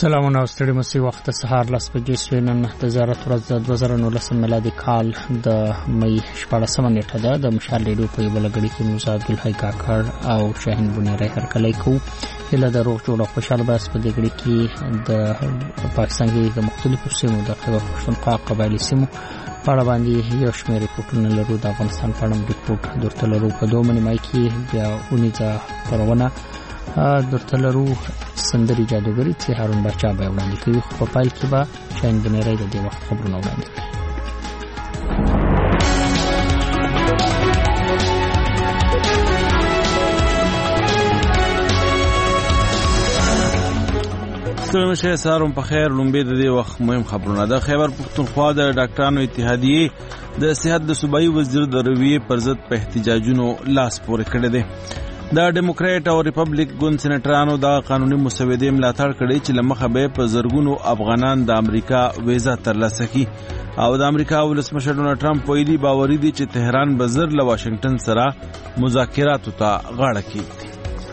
سلامونه او ستړي مسي وخت سهار لاس بجې سوینن د زیارت ورځ د 2019 میلادي کال د مې 14 نیټه ده. د مشال ریډیو په یو لګړي کې موسی عبدالحی کاکړ او شاهین بنيري هرکلی کو اله د روغ جوړ خوشاله باس په دې غړي کې د پاکستان کې د مختلفو سیمو د خیبر پښتونخوا قبایلی سیمو په اړه باندې یو شمېر ریپورتونه لرو. د افغانستان په اړه ریپورت درته لرو. په دوه منې مای کې بیا اونیزه پرونه درته لرو سندري جادوګری چې هارون بچا به وړاندې کوي. په پایل کې به شاهین بنيري د دې وخت خبرونه وړاندې کوي. ستړي سهارم په خیر. لومبه د دې وخت مهم خبرونه ده. خیبر پښتونخوا د ډاکټرانو اتحادیه د صحت د صوبایي وزیر د رویې پر ضد په احتجاجونو لاس پورې کړی دی. د ډیموکرات او ریپبلیک ګوند سېنیټرانو د قانوني مسودې ملاتړ کړی چې لمخه به په زرګونو افغانان د امریکا ویزا ترلاسه کړي او د امریکا ولسمشر ډونالډ ټرمپ ویلي باوري دي چې تهران به زر له واشنگټن سره مذاکراتو ته غاړه کېږدي.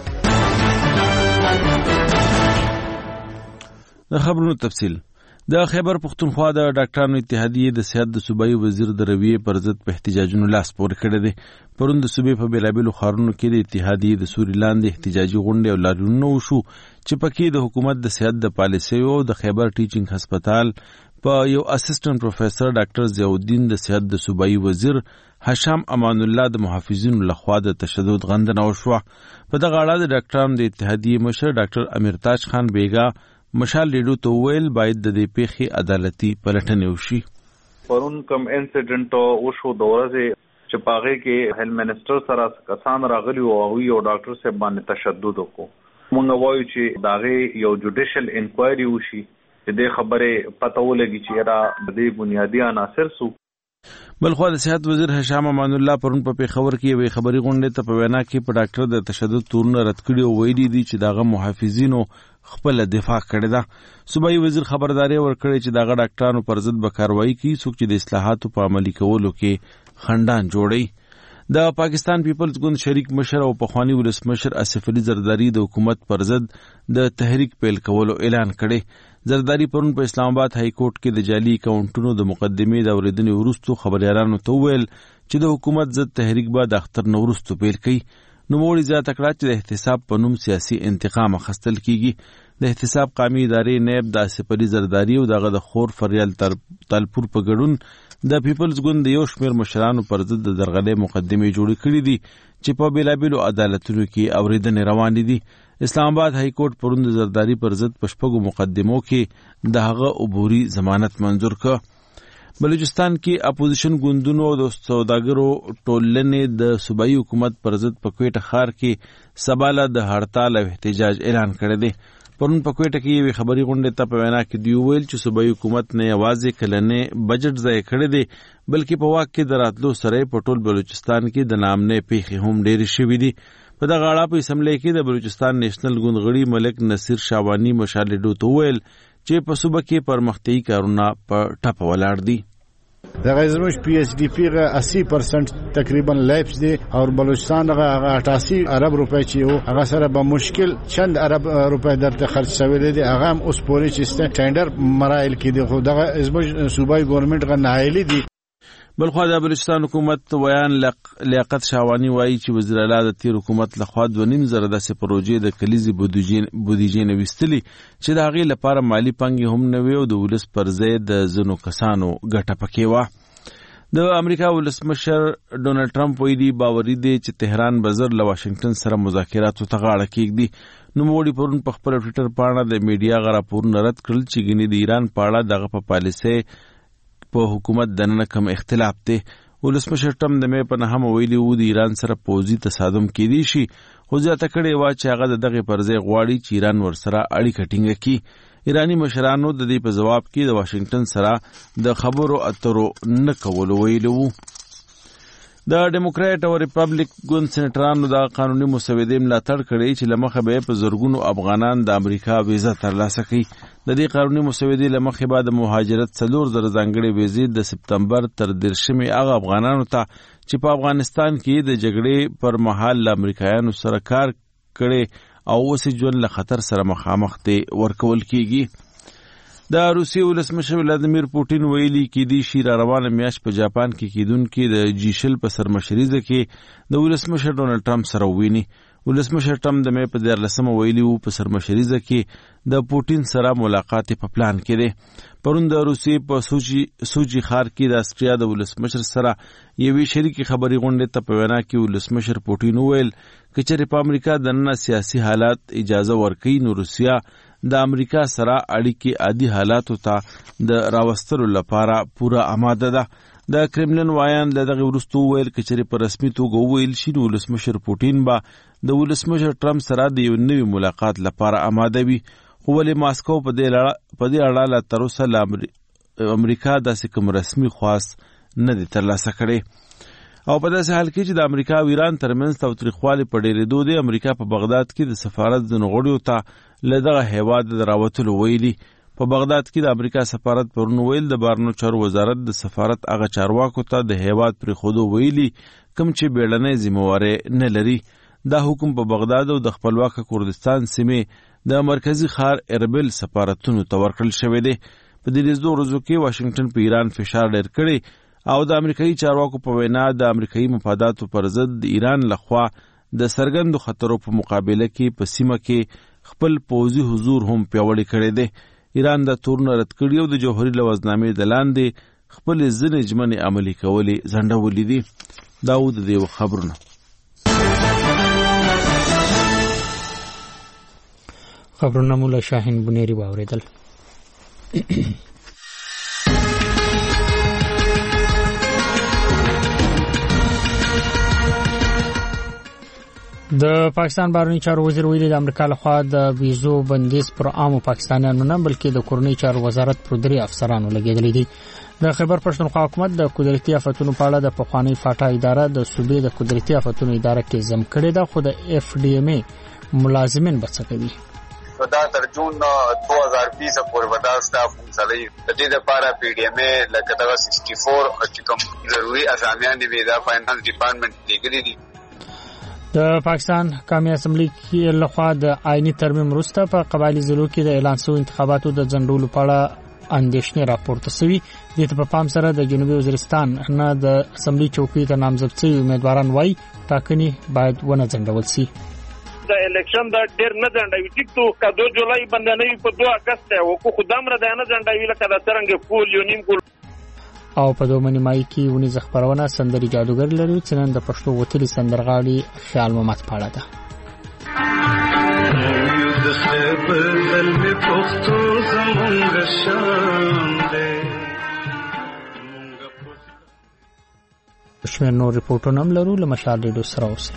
د خبرونو تفصیل. د خیبر پښتونخوا د ډاکټرانو اتحادیه د صحت د صوبایي وزیر د رویې پر ضد په احتجاجونو لاس پورې کړی دی. پرون د صوبې په بیلابیلو ښارونو کې د اتحادیې د سوري لاندې احتجاجي غونډې او لاریونونه وشو چې پکې د حکومت د صحت د پالیسیو او د خیبر ټیچینګ هسپتال په یو اسسټنټ پروفیسور ډاکټر ضیاءالدین د صحت د صوبایي وزیر هشام امان الله د محافظینو لخوا د تشدد غندنه وشوه. په دغه اړه د ډاکټرانو د اتحادیې مشر ډاکټر امیرتاج خان بیگا مشال ریډیو ته ویل باید د دې پیښې عدالتي پلټنې وشي. پرون کوم انسیډنټ وشو د ورځې چې پاغه کې هیلث منسٹر سره کسان راغلي او یو ډاکټر صاحب باندې تشدد وکړو. موږ وایو چې داغه یو جوډیشل انکوایري وشي چې د خبره پته ولګي چې دا د بنیادی عناصر سو. بلخو د صحت وزیر هشام امان الله پرون په پیښور کې یو خبري غونډه ته په وینا کې په ډاکټر د تشدد تورونه رد کړي او ویلي دي چې داغه محافظینو خپل دفاع کړی ده. صوبایي وزیر خبرداري ورکړي چې داغه ډاکټرانو پر ضد به کاروایی کوي څوک چې د اصلاحاتو په عملي کولو کې خندان جوړي. د پاکستان پیپلز ګوند شریک مشر او پخوانی ولسمشر اسف علي زرداری د حکومت پر ضد د تحریک پیل کولو اعلان کړي. زرداری پرون په اسلام آباد های کورټ کې د جعلي اکاونټونو د مقدمې د اوریدنې وروسته خبريالانو ته ویل چې د حکومت ضد تحریک به د اختر نوروز پیل کړي. نو موږ زیاته کړه چې د احتساب په نوم سیاسي انتقام اخیستل کیږي. د احتساب قومي ادارې نائب د اسف علي زرداری او دغه د خور فریال تالپور په ګډون د پیپلز ګوند یو شمېر مشرانو پر ضد د درغلې مقدمې جوړې کړې دي چې په بیلابیلو عدالتونو کې اوریدنې روانې دي. اسلام آباد های کورټ پرون د زرداری پر ضد په شپږو مقدمو کې د هغه عبوري ضمانت منظور کړ. بلوچستان کې اپوزیشن ګوندونو او د سوداګرو ټولنې د صوبایي حکومت پر ضد په کوټه ښار کې سباله د هړتال او احتجاج اعلان کړی دی. پرون په کوټه کې یو خبري غونډه ته په وینا کې دی ویل چې صوبایي حکومت نه یوازې کلنې بجټ ځای کړی دی بلکې په واک کې دراتلو سره په ټول بلوچستان کې د نامنې پیښې هم ډېرې شوې دي. په دغه اړه په اسمبلی کې د بلوچستان نېشنل ګوند غړي ملک نصیر شاوانی مشال ریډیو ته ویل چې په صوبه کې پرمختیايي کارونه په ټپه ولاړ دي. دغه زموږ پی ایچ ډی پی 80% تقریبا لایپس دي او بلوچستان هغه 88 ارب روپۍ چې هغه سره به مشکل چند ارب روپۍ درته خرج شوی دي. هغه هم اوس پورې چې ټینډر مراحل کې دي خو دغه زموږ صوبایي ګورنمنت غو ناهیلي دي. بلخو د بلوچستان حکومت ویان لیاقت شاوانی وایي چې وزیر اعلی د تیر حکومت لخوا 2.5 داسې پروژې د کلیزي بودیجې نوښتلې چې د هغې لپاره مالی پانګې هم نه وي او د ولس پر ځای د ځینو کسانو ګټه پکې وه. د امریکا ولسمشر ډونالډ ټرمپ ویلي باوري دی چې تهران به زر له واشنگټن سره مذاکراتو ته غاړه کېږدي. نوموړي پرون په خپل ټویټر پاڼه د میډیا غ راپورونه رد کړل چې ګینې د ایران په اړه دغه په پالیسۍ په حکومت دننه کم اختلاف دی. ولسمشر ټرمپ د مې په نهم ویلي وو د ایران سره پوځي تصادم کېدی شي خو زیاته کړې وه چې هغه د دغې پر ځای غواړي چې ایران ورسره اړیکه ټینګه کړي. ایرانی مشرانو د دې په جواب کې د واشنگټن سره د خبرو اترو نه کولو ویلي وو. د ډیموکرات او ریپبلیک ګوند سېنیټرانو د قانوني مسودې ملاتړ کړی چې لمخه به په زرګونو افغانان د امریکا ویزا ترلاسه کړي. د دې قانوني مسودې لمخه به د مهاجرت 4,000 ځانګړي ویزې د سپتمبر تر 13 هغه افغانانو ته چې په افغانستان کې د جګړې پر مهال امریکایانو سره کار کړي او اوس ژوند له خطر سره مخامخ دی ورکول کیږي. د روسیې ولسمشر ولادیمیر پوټین ویلي کېدی شي را روانه میاشت په جاپان کې کېدونکې د جی7 په سرمشریزه کې د ولسمشر ډونالډ ټرمپ سره وویني. ولسمشر ټرمپ د مې په 14 ویلي وو په سرمشریزه کې د پوټین سره ملاقات په پلان کې دی. پرون د روسیې په سوچي ښار کې د استریا د ولسمشر سره یوې شریکې خبري غونډې ته په وینا کې ولسمشر پوټین وویل که چېرې په امریکا دننه سیاسي حالات اجازه ورکوي نو روسیه د امریکا سره اړیکې عادي حالاتو ته د راوستلو لپاره پوره آماده ده. د کرملن وایان له دغه وروسته وویل که چېرې په رسمي توګه وویل شي نو ولسمشر پوټین به د ولسمشر ټرمپ سره د یو نوي ملاقات لپاره آماده وي. خو ولې ماسکو په دې اړه لا تر اوسه له امریکا داسې کوم رسمي خواست نه دی ترلاسه کړی. او په داسې حال کې چې د امریکا او ایران ترمنځ تاوتریخوالی په ډېرېدو دی، امریکا په بغداد کې د سفارت ځینو غړیو ته له دغه هیواد د راوتلو ویلي. په بغداد کې د امریکا سفارت پرون ویل د بهرنیو چارو وزارت د سفارت هغه چارواکو ته د هیواد پرېښودو ویلي کوم چې بیړنۍ ذمهواري نه لري. دا حکم په بغداد او د خپلواکه کردستان سیمې د مرکزی ښار اربیل سفارتونو ته ورکړل شوی دی. په دې 2 ورځو کې واشنگټن په ایران فشار ډېر کړی او د امریکایي چارواکو په وینا د امریکایي مفاداتو پر ضد د ایران لخوا د څرګندو خطرو په مقابله کې په سیمه کې خپل پوځي حضور هم پیاوړی کړی دی. ایران د تورونه رد کړي او د جوهري لوزنامې د لاندې خپل ځینې ژمنې عملي کولې ځنډولې دي. دا و د دې خبرونه. خبرونه مو له شاهین بنيري واوریدل. د پاکستان بهرنی چارو وزیر ویلي د امریکا لخوا د ویزو بندیز پر عامو پاکستانیانو نه بلکې د کورنۍ چارو وزارت پر 3 افسرانو لګیدلې دي. د خیبر پښتونخوا حکومت د قدرتي آفتونو په اړه د پخوانی فاټا اداره د صوبې د قدرتي آفتونو اداره کې زم کړې ده، خو د اف ډي ام ای ملازمین بڅ کوي. دا تر جون 2020 پورې ودا سټاف مسلې د دې لپاره پی ډي ام ای لکه دا 64 چې کوم ضروري اسامیان دی د فاینانس ډپارټمنټ لګلې دي. د پاکستان قومي اسمبلی کې لخوا د آئینی ترمیم وروسته په قبایلی ضلعو کې د اعلان شوی انتخاباتو د ځنډولو په اړه اندېښنې راپورته شوي. دې ته په پام سره د جنوبي وزیرستان نه د اسمبلی چوکۍ ته نامزد شوي امیدواران وایي ټاکنې باید ونه ځنډول شي. د الیکشن د ډیر نه ځنډوي ټیک تو کا 2 جولای باندې په 2 اگست او کو خدام را نه ځنډوي لکه د څنګه کول یو نیم کول. او په دومنې مای کې ونی زخبرونه سندري جادوګر لري چې نن د پښتو وتلي سندرغاړي خیال محمد پاړه ده. شمیر نور ریپورټونه هم لرو له مشال ریډیو سره اوسئ.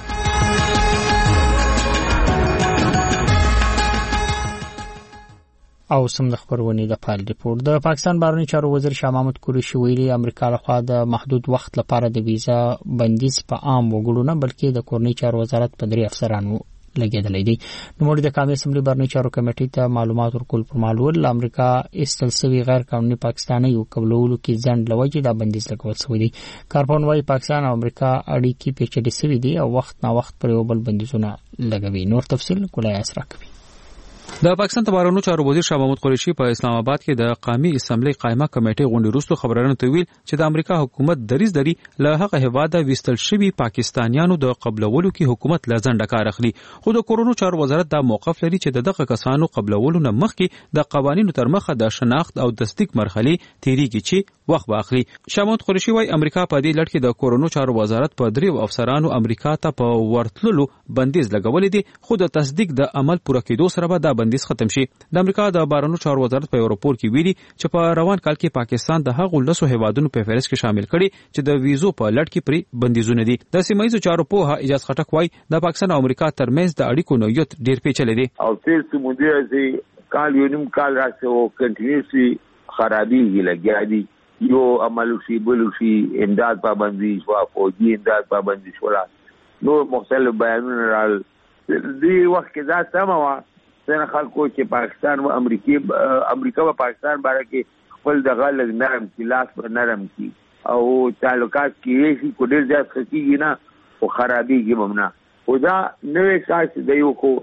او سم د خبرونې د پال ریپورت. د پاکستان بهرنی چارو وزیر شاه محمود قریشي ویلي امریکا لخوا د محدود وخت لپاره د ویزا بندیز په عام وګړو نه بلکې د کورنۍ چارو وزارت په 3 افسرانو لګیدلې دي. نو د قومي اسمبلی بهرنی چارو کمیټې ته معلومات ورکول پر معلومات امریکا استل سوي غیر قانوني پاکستاني یو قبلولو کې ځند لوجه د بندیز لګول شوی دی. کارپون وايي پاکستان او امریکا اړیکې پیچلې شوي دي او وخت نا وخت پر یو بل بندیزونه لګوي. نور تفصیل کولای اسرا کوي. د پاکستان بهرنیو چارو وزیر شاه محمود قریشي په اسلام آباد کې د قومي اسمبلی قائمه کمیټې غونډې وروسته خبرونه تویل چې د امریکا حکومت دریځ له هغه هیواده وستل شوی پاکستانیانو د قبلولو کې حکومت لزنده کار اخلي، خو د کورونو چارو وزارت دا موقف لري چې دغه کسانو قبلولو نه مخکې د قوانینو تر مخه د شناخت او تصدیق مرحله تیریږي چې وخت واخلي. شاه محمود قریشي وايي امریکا په دې لړ کې د کورونو چارو وزارت په 3 افسرانو امریکا ته په ورتللو بندیز لګولې دي، خو د تصدیق د عمل پوره کېدو سره به دا بندیز ختم شي. د امریکا د بهرنیو چارو وزارت په راپور کې ویلي چې په روان کال کې پاکستان د هغو 10 هیوادونو په فهرست کې شامل کړي چې د ویزو په لړ کې پرې بندیزونه دي. د سیمایي چارو په اجازه خټک وايي د پاکستان او امریکا ترمنځ د اړیکو نوعیت ډیر پیچلې دي او تیر سمندري چې کال یو نیم کال راځي او کنټینیوسلی خرابېږي لګیا دي. یو عملو شي بلو شي امداد پابندي شو، فوجي امداد پابندي شو، نو مختلف بیانونه رال دی وخت کې دا سم وا څنګه خلکو چې پاکستان او امریکا او پاکستان باندې کې خپل د غلط نرم کلاس پر نرم کی او تعلقات کې شي کو ډیر ځات خکېږي نه او خرابېږي بمنه. او دا نوې ساس د یو کو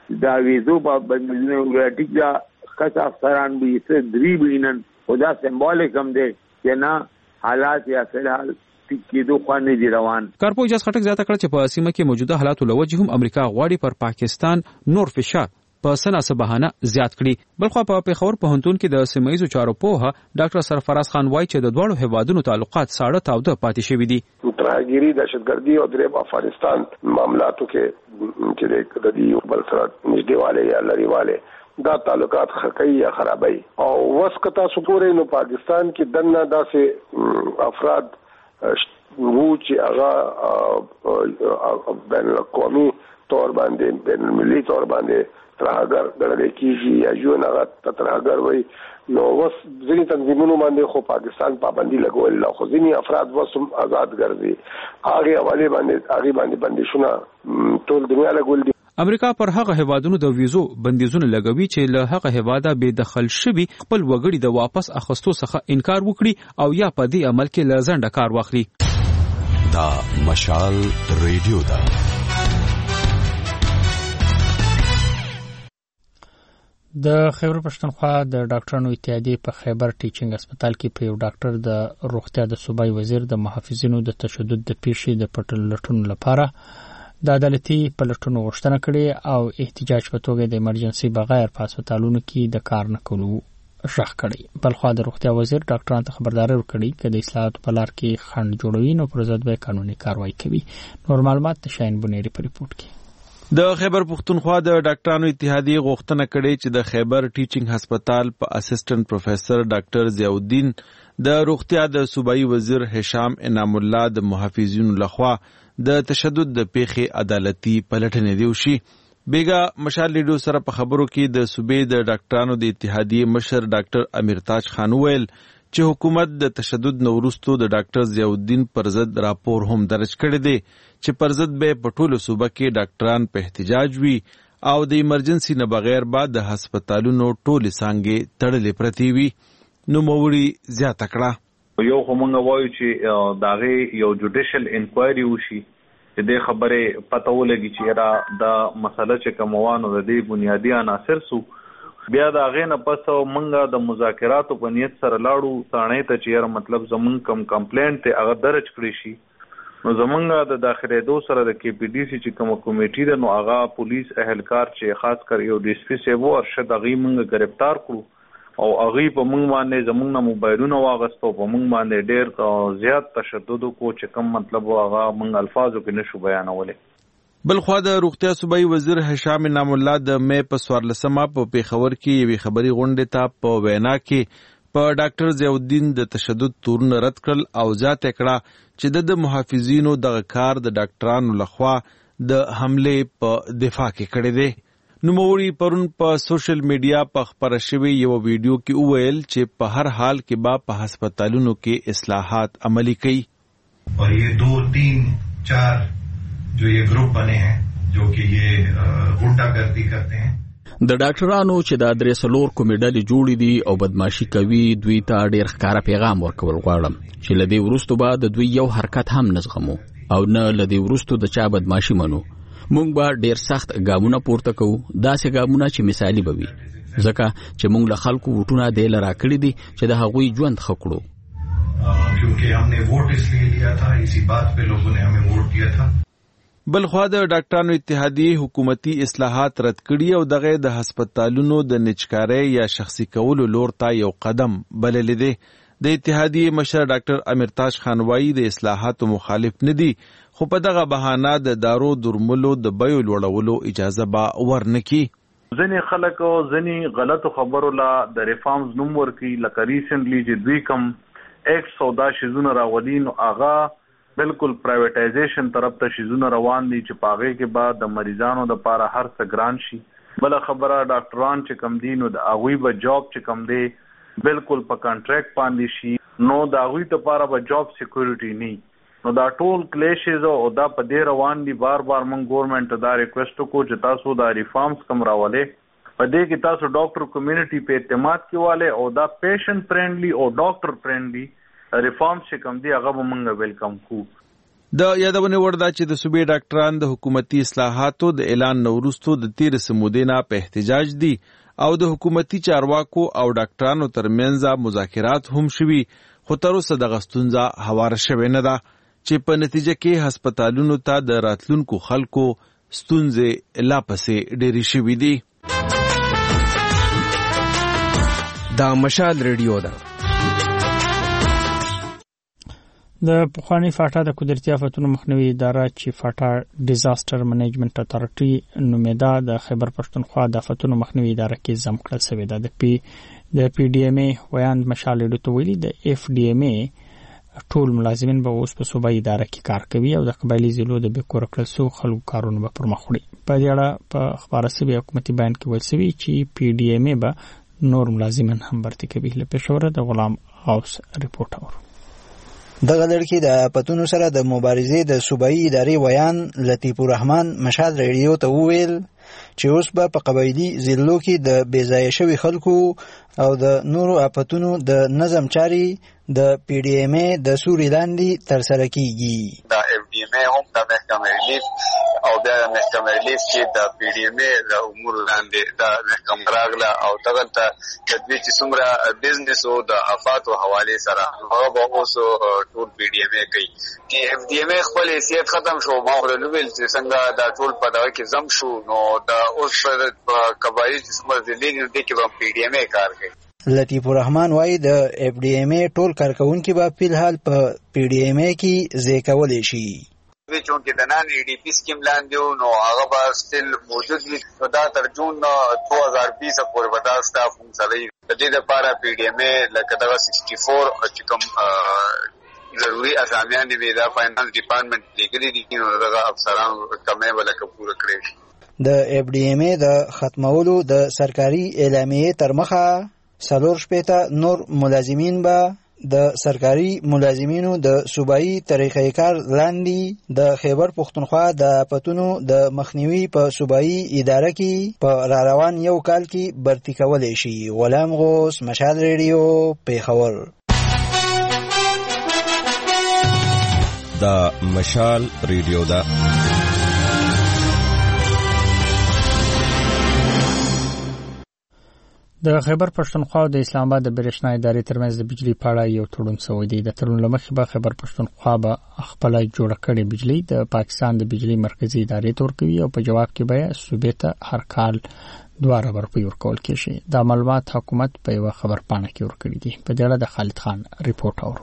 دا ویزو پابندیونه ټیک دا خاص افسران به یې درې بینن خدا سمبولیک هم دی چې نه حالات یا فلحال کېدو خو نه دي روان. کارپوه اجازه خټک زیاته کړه چې په سیمه کې موجوده حالاتو لوجه هم امریکا غواړي پر پاکستان نور فشار په سناسه بهانه زیات کړي. بلخو په پیښور پوهنتون کې د سیمایي چارو پوهه ډاکټر سرفراز خان وایي چې د دوړو هیوادونو تعلقات ساړه تاوده پاتې شوي دي. ترهګيري دهشتګردي او درېم افغانستان معاملاتو کې چې د دې بل سره نږدېواله یا لريواله دا تعلقات خکې یا خرابای او وسکتا سپورې نو پاکستان کې دنه داسې افراد وو چې هغه بین الاقوامي تور باندې بین المللي تور باندې ترهګر ګڼل کېږي یا ژوند هغه ترهګر وي نو وس ځینې تنظیمونو باندې خو پاکستان پابندي لګول خو ځینې افراد وسم آزاد ګرځي هغه حواله باندې بندیشونه ټول دنیا لګول دي. امریکا پر هغه هیوادونو د ویزو بندیزونه لګوي چې له هغه هیواده بې دخل شوي خپل وګړي د واپس اخیستو څخه انکار وکړي او یا په دې عمل کې له ځنډه کار واخلي. دا مشال ریډیو ده. د خیبر پښتونخوا د ډاکټرانو اتحادیې په خیبر ټیچینګ هسپتال کې په یو ډاکټر د روغتیا د صوبایي وزیر د محافظینو د تشدد د پیښې د پټلټونو لپاره د عدالتي پلټونو غوښتنه کړې او احتجاج په توګه د ایمرجنسي بغیر په هسپتالونو کې د کار نه کولو شخ کړی. بلخو د روغتیا وزیر ډاکټرانو ته خبرداری ورکړي چې د اصلاحاتو په لار کې خنډ جوړوي نو پر ضد به قانوني کاروایی کوي. نور معلومات د شاهین بنيري په ریپورت کې. د خیبر پښتونخوا د ډاکټرانو اتحادیې غوښتنه کړې چې د خیبر ټیچینګ هسپتال په اسسټنټ پروفیسور ډاکټر ضیاءالدین د روغتیا د صوبایي وزیر هشام انعام الله د محافظینو لخوا د تشدد د پیښې عدالتي پلټنې دی وشي. بیګا مشال لیډو سره په خبرو کې د صوبې د ډاکټرانو د اتحادیې مشر ډاکټر امیرتاج خان ویل چې حکومت د تشدد نورستو د ډاکټر ضیاءالدین پر ضد راپور هم درج کړی دی چې پر ضد به په ټولو صوبه کې ډاکټران په احتجاج وي او د ایمرجنسي نه بغیر بعد د هسپتالونو ټولې څانګې تړلې پرتې وي. نو موړي زیاته کړه یو همغه وایي چې داغه یو جوډیشل انکوایري وشي چې د خبره پته ولګي چې دا د مسله چې کوموانو د دې بنیادی عناصر سو بیا دا غینه پس منګه د مذاکراتو په نیت سره لاړو ثانې ته چې مطلب زمون کم کمپلینټ ته هغه درج کړی شي نو زمونږ د داخله دو سره د کې پی ډی سی چې کوم کمیټې ده نو هغه پولیس اهلکار چې خاص کر یو ډی اس پی سی وو ارشد هغه منګه گرفتار کړو او هغه په منګ باندې زمونږ موبایلونه واغستو په منګ باندې ډېر زیات تشدد کو چې کوم مطلب هغه منګ الفاظو کې نشو بیانولې. بلخوا د روغتیا صوبایي وزیر هشام انعام الله د مې په 14مه په پیښور کې یوې خبري غونډې ته په وینا کې په ډاکټر ضیاءالدین د تشدد تورونه رد کړل او ځاته کړه چې د محافظینو دغه کار د ډاکټرانو لخوا د حمله په دفاع کې کړی دی. نوموړي پرون په سوشل میډیا په خبره شوی یو ویډیو کې وویل چې په هر حال کې به په هسپتالونو کې اصلاحات عملي کوي. और ये 2-3-4 जो ये ग्रुप बने हैं जो कि ये गुंडागर्दी करते हैं د ډاکټرانو چې د درېسلور کومیډلې جوړې دي او بدمعشي کوي دوی ته ډېر ښکاره پیغام ورکول غواړم چې لدی ورستو به د دوی یو حرکت هم نزغمو او نه لدی ورستو د چا بدمعشي منو. مونږ به ډېر سخت ګامونه پورته کوو داسې ګامونه چې مثالي به وي ځکه چې مونږ له خلکو وټونه دی لرا کړی دي چې د هغوی ژوند ښه کړو. क्योंकि हमने वोट इसलिए लिया था इसी बात पे लोगों ने हमें वोट दिया था. بلخوا د ډاکټرانو اتحادیې حکومتي اصلاحات رد کړي او دغه د هسپتالونو د نچکارۍ یا شخصي کولو لور ته یو قدم بللی دی. د اتحادیې مشر ډاکټر امیرتاج خان وایي د اصلاحاتو مخالف نه دي خو په دغه بهانه د دارو درملو د بیو لوړولو اجازه به ورنکي. ځینې خلک ځینې غلطو خبرو لا د ریفارمز نوم ورکي لکه ریسنټلی چې دوی کم ایکس او دا شیزونه راولي نو هغه بالکل پرایویټایزیشن طرف ته شیزونه روان دي چې پاغه کې بعد د مریضانو د پاره هر څه ګران شي. بل خبره ډاکټران چې کم دي نو د اغوی به جاب چې کم دي بالکل په کانټریکټ باندې شي نو د اغوی ته پاره به جاب سکیورټي نه نو دا ټول کلیشز او دا په دې روان دي. بار بار مونږ ګورنمنت ته دا ریکوست کو چې تاسو دا ریفارمز کم راولې په دې کې تاسو ډاکټر کمیونټي په اعتماد کې والے او دا پیشنټ فرندلی او ډاکټر فرندلی ریفارمز چې کوم دی هغه مونږ ویلکم کو. د یادونې وړ ده چې د صوبې ډاکټران د حکومتي اصلاحاتو د اعلان وروسته د 13 سمودې په احتجاج دي او د حکومتي چارواکو او ډاکټرانو ترمنځ مذاکرات هم شوي، خو تر اوسه دغه ستونزه هواره شوې نه ده چې په نتیجه کې هسپتالونو ته د راتلونکو خلکو ستونزې لا پسې ډېرې شوې دي. دا مشال ریډیو ده. د پخوانی فاټا د قدرتي آفتونو مخنیوي اداره چې فاټا ډیزاستر منیجمنت اتارټي نومیدا د خیبر پښتونخوا د آفتونو مخنیوي اداره کې ضم کړل شوې ده. د پی ډی ایم ای ویاند مشال ریډیو ته ویلي د اف ډی ایم ای ټول ملازمین به اوس په صوبایي اداره کې کار کوي او د قبایلي ضلعو د بې کوره کړل شوو خلکو کارونه به پرمخ وړي. په دې اړه په خبره شوي حکومتي بیان کې ویل شوي چې پی ډی ایم ای به نور ملازمین هم برتي کوي. له پېښوره د غلام غوث رپورټ اورو. دغه لړکی د آفتونو سره د مبارزې د صوبایي ادارې ویان لطیف الرحمن مشال ریډیو ته وویل چې اوس به په قبایلي ضلعو کې د بې ځایه شوي خلکو او د نورو آفتونو د نظم چارې د پی ډی ایم ای د سوري لاندې ترسره کیږي. د اف ډی ایم ای هم د محکمه ریلیف او د محکمه ریلیف چې د پی ډی ایم ای د امور لاندې د محکمه راغله او دغه ته د دوی چې څومره بزنس او د افاتو حواله سره هغه به اوس ټول پی ډی ایم ای کوي. چې اف ډی ایم ای خپل حیثیت ختم شو، ما ورلوبل چې څنګه دا ټول په دغه کې زم شو، نو دا اوس په قبایل چې څومره ضلع دي کې به پی ډی ایم ای کار کوي. لطیف الرحمن وايي د اف ډی ایم ای ټول کارکونکي به په الحال په پی ډی ایم ای کې ځای کولی شي. دوی چونکې د نان ای ډي پی سکیم لاندې نو هغه به ستل موجود وي. دا تر جون 2020 پورې به دا سټاف هم سره د دې لپاره پی ډی ایم ای لکه دغه 64 چې کوم ضروري اسامیان دي دا فاینانس ډپارټمنټ لیکلي دي نو دغه افسرانو کمې ولکه پوره کړی شي. د اف ډی ایم ای د ختمولو د سرکاري اعلامیې تر مخه 4 نور ملازمین به د سرکاري ملازمینو د صوبایي طریقې کار لاندې د خیبر پښتونخوا د آفتونو د مخنیوي په صوبایي اداره کې په را روان یو کال کې برتي کولی شي. غلام غوث، مشال ریډیو، پیښور. دا مشال ریډیو ده. د خیبر پښتونخوا او د اسلام آباد د برېښنا ادارې ترمنځ د بجلی په اړه یو تړون شوی دی. د تړون له مخې به خیبر پښتونخوا به خپل جوړه کړې بجلی د پاکستان د بجلی مرکزی ادارې ته ورکوي او په جواب کې به صوبې ته هر کال 2 روپۍ ورکول کېږي. دا معلومات حکومت په یو خبرپاڼه کې ورکړي دي. په دې اړه د خالد خان ریپورت اورو.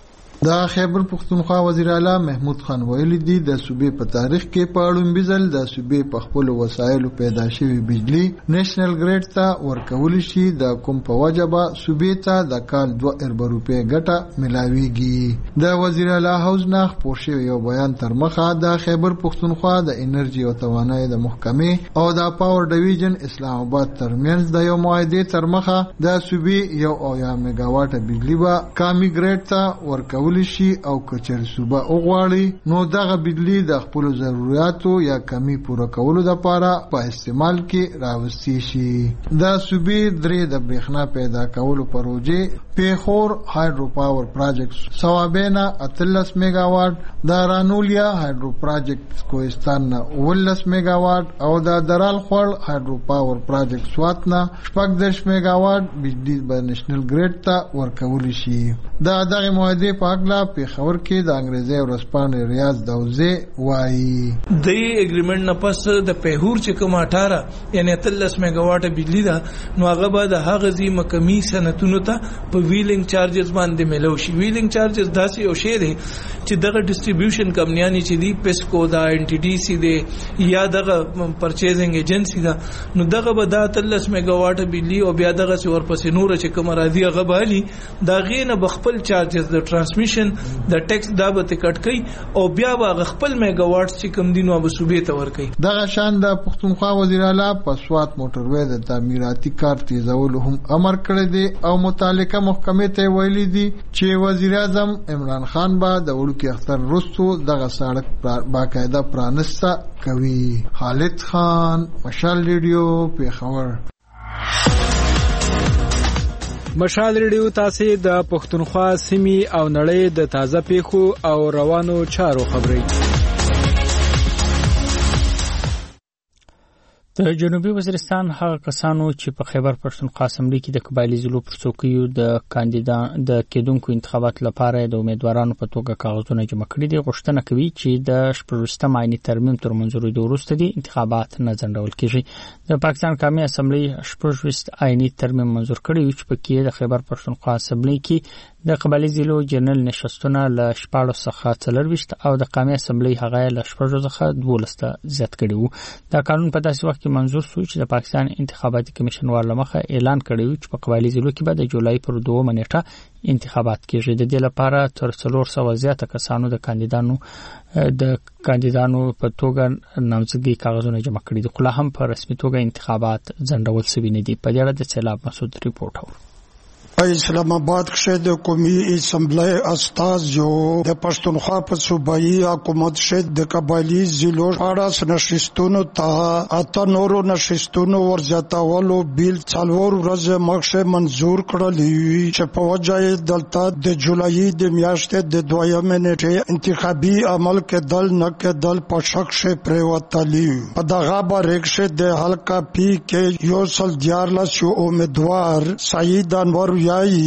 د خیبر پښتونخوا وزیر اعلی محمود خان ویلي دي د صوبې په تاریخ کې په اړوند بزل د صوبې په خپل وسایلو پیدا شوی بجلی نېشنل ګریډ ته ورکول شي. د کوم په وجبه صوبې ته د کال 2 روپۍ ګټه ملاويږي. د وزیر اعلی حوز نه خپور شوی یو بیان تر مخه د خیبر پښتونخوا د انرژي او توانایي د محکمې او د پاور ډیویژن اسلام آباد ترمنځ د یو معاهده تر مخه د صوبې 1 میگاواټ بجلی به کامي ګریډ ته ورکول شي او کچر صوبه اوغواړي نو دغه بجلی د خپل ضرورتو یا کمی پوره کولو لپاره په استعمال کې راوستي شي. د صوبې درې د برېښنا پیدا کولو پروژې پیښور هایدرو پاور پروجیکټ سوابینا 13 میگاواټ، د رانولیا هایدرو پروجیکټ کوهستان 19 میگاواټ او د درال خور هایدرو پاور پروجیکټ سواتنا 14 میگاواټ بجلی په نېشنل ګریډ ته ورکول شي. دغه معاهده په اغلا پیښور کې د انګریزي ورسپانې ریاض دوزه وایي د اګریمنت نه پس د پیښور چې کوم 18 یعنی 13 میگاواټ بجلی ده نو هغه به د هغه زی مکمي صنعتونو ته په ویلینګ چارجز باندې ملو شي. ویلینګ چارجز داسې یو شی دی چې دغه ډیسټریبیوشن کمپنیانی چې دی پیسکو دا ان ټي ډي سي دی یا دغه پرچیزینګ ایجنسی ده نو دغه به د 13 میگاواټ بجلی او بیا دغه څور پس نور چې کوم راځي هغه به دا غینه بخپل چارجز د ټرانسمیشن د ټیکس دا به ټکټ کوي او بیا به خپل میگاواټ چې کوم دینو به صوبې ته ور کوي. دغه شان د پښتونخوا وزیر اعلی په سوات موټروي د تعمیراتي کار تیزولو هم امر کړی دی او متعلقه محکمې ته ویلي دي چې وزیر اعظم عمران خان به د وړوکی اختر وروسته دغه سړک باقاعده پرانسته کوي. خالد خان، مشال ریډیو، پیښور. مشال ریډیو تاسو د پښتونخوا سیمې او نړۍ د تازه پیښو او روانو چارو خبري. د جنوبي وزیرستان هغه کسانو چې په خیبر پښتونخوا اسمبلی کې د قبایلی ضلعو پر څوکیو د کېدونکو انتخابات لپاره د امیدوارانو په توګه کاغذونه جمع کړي دي، غوښتنه کوي چې د شپږم عیني ترمیم تر منځورېدو وروسته دي انتخابات نه ځنډول کیږي. د پاکستان قومي اسمبلی 28 عیني ترمیم منظور کړی چې پکې د خیبر پښتونخوا اسمبلی کې د قبایلی ضلعو جنرال نشستونه له 14 څخه 24 او د قومي اسمبلی هغه له 14 څخه 12 زیات کړي وو. دا قانون په داسې وخت کې منظور شو چې د پاکستان انتخاباتي کمیشن ورلمخه اعلان کړی و چې په قبایلی ضلعو کې به د جولای پر 2 نیټه انتخابات کیږي. د دې لپاره تر 400 زیاته کسانو د کاندیدانو په توګه نامزدګي کاغذونه جمع کړي دي، خو لا هم په رسمي توګه انتخابات ځنډول شوي نه دي. په دې اړه د سیلاب مسعود ریپورت اورو. اسلام آباد کې د قومي اسمبلی استاذ جو د پښتونخوا په صوبایي حکومت شه د قبایلی ضلعو 18 نشستونو ته اته نورو نشستونو ورزیاتولو بیل څلور ورځې مخکې منظور کړل چې په وجه دلته د جولای د میاشتې د 2 نیټې انتخابي عمل کېدل نه کېدل په شک شه پریوتلی. په دغه باندې د حلقه پی کې یو سل 14 امیدوار سعید انور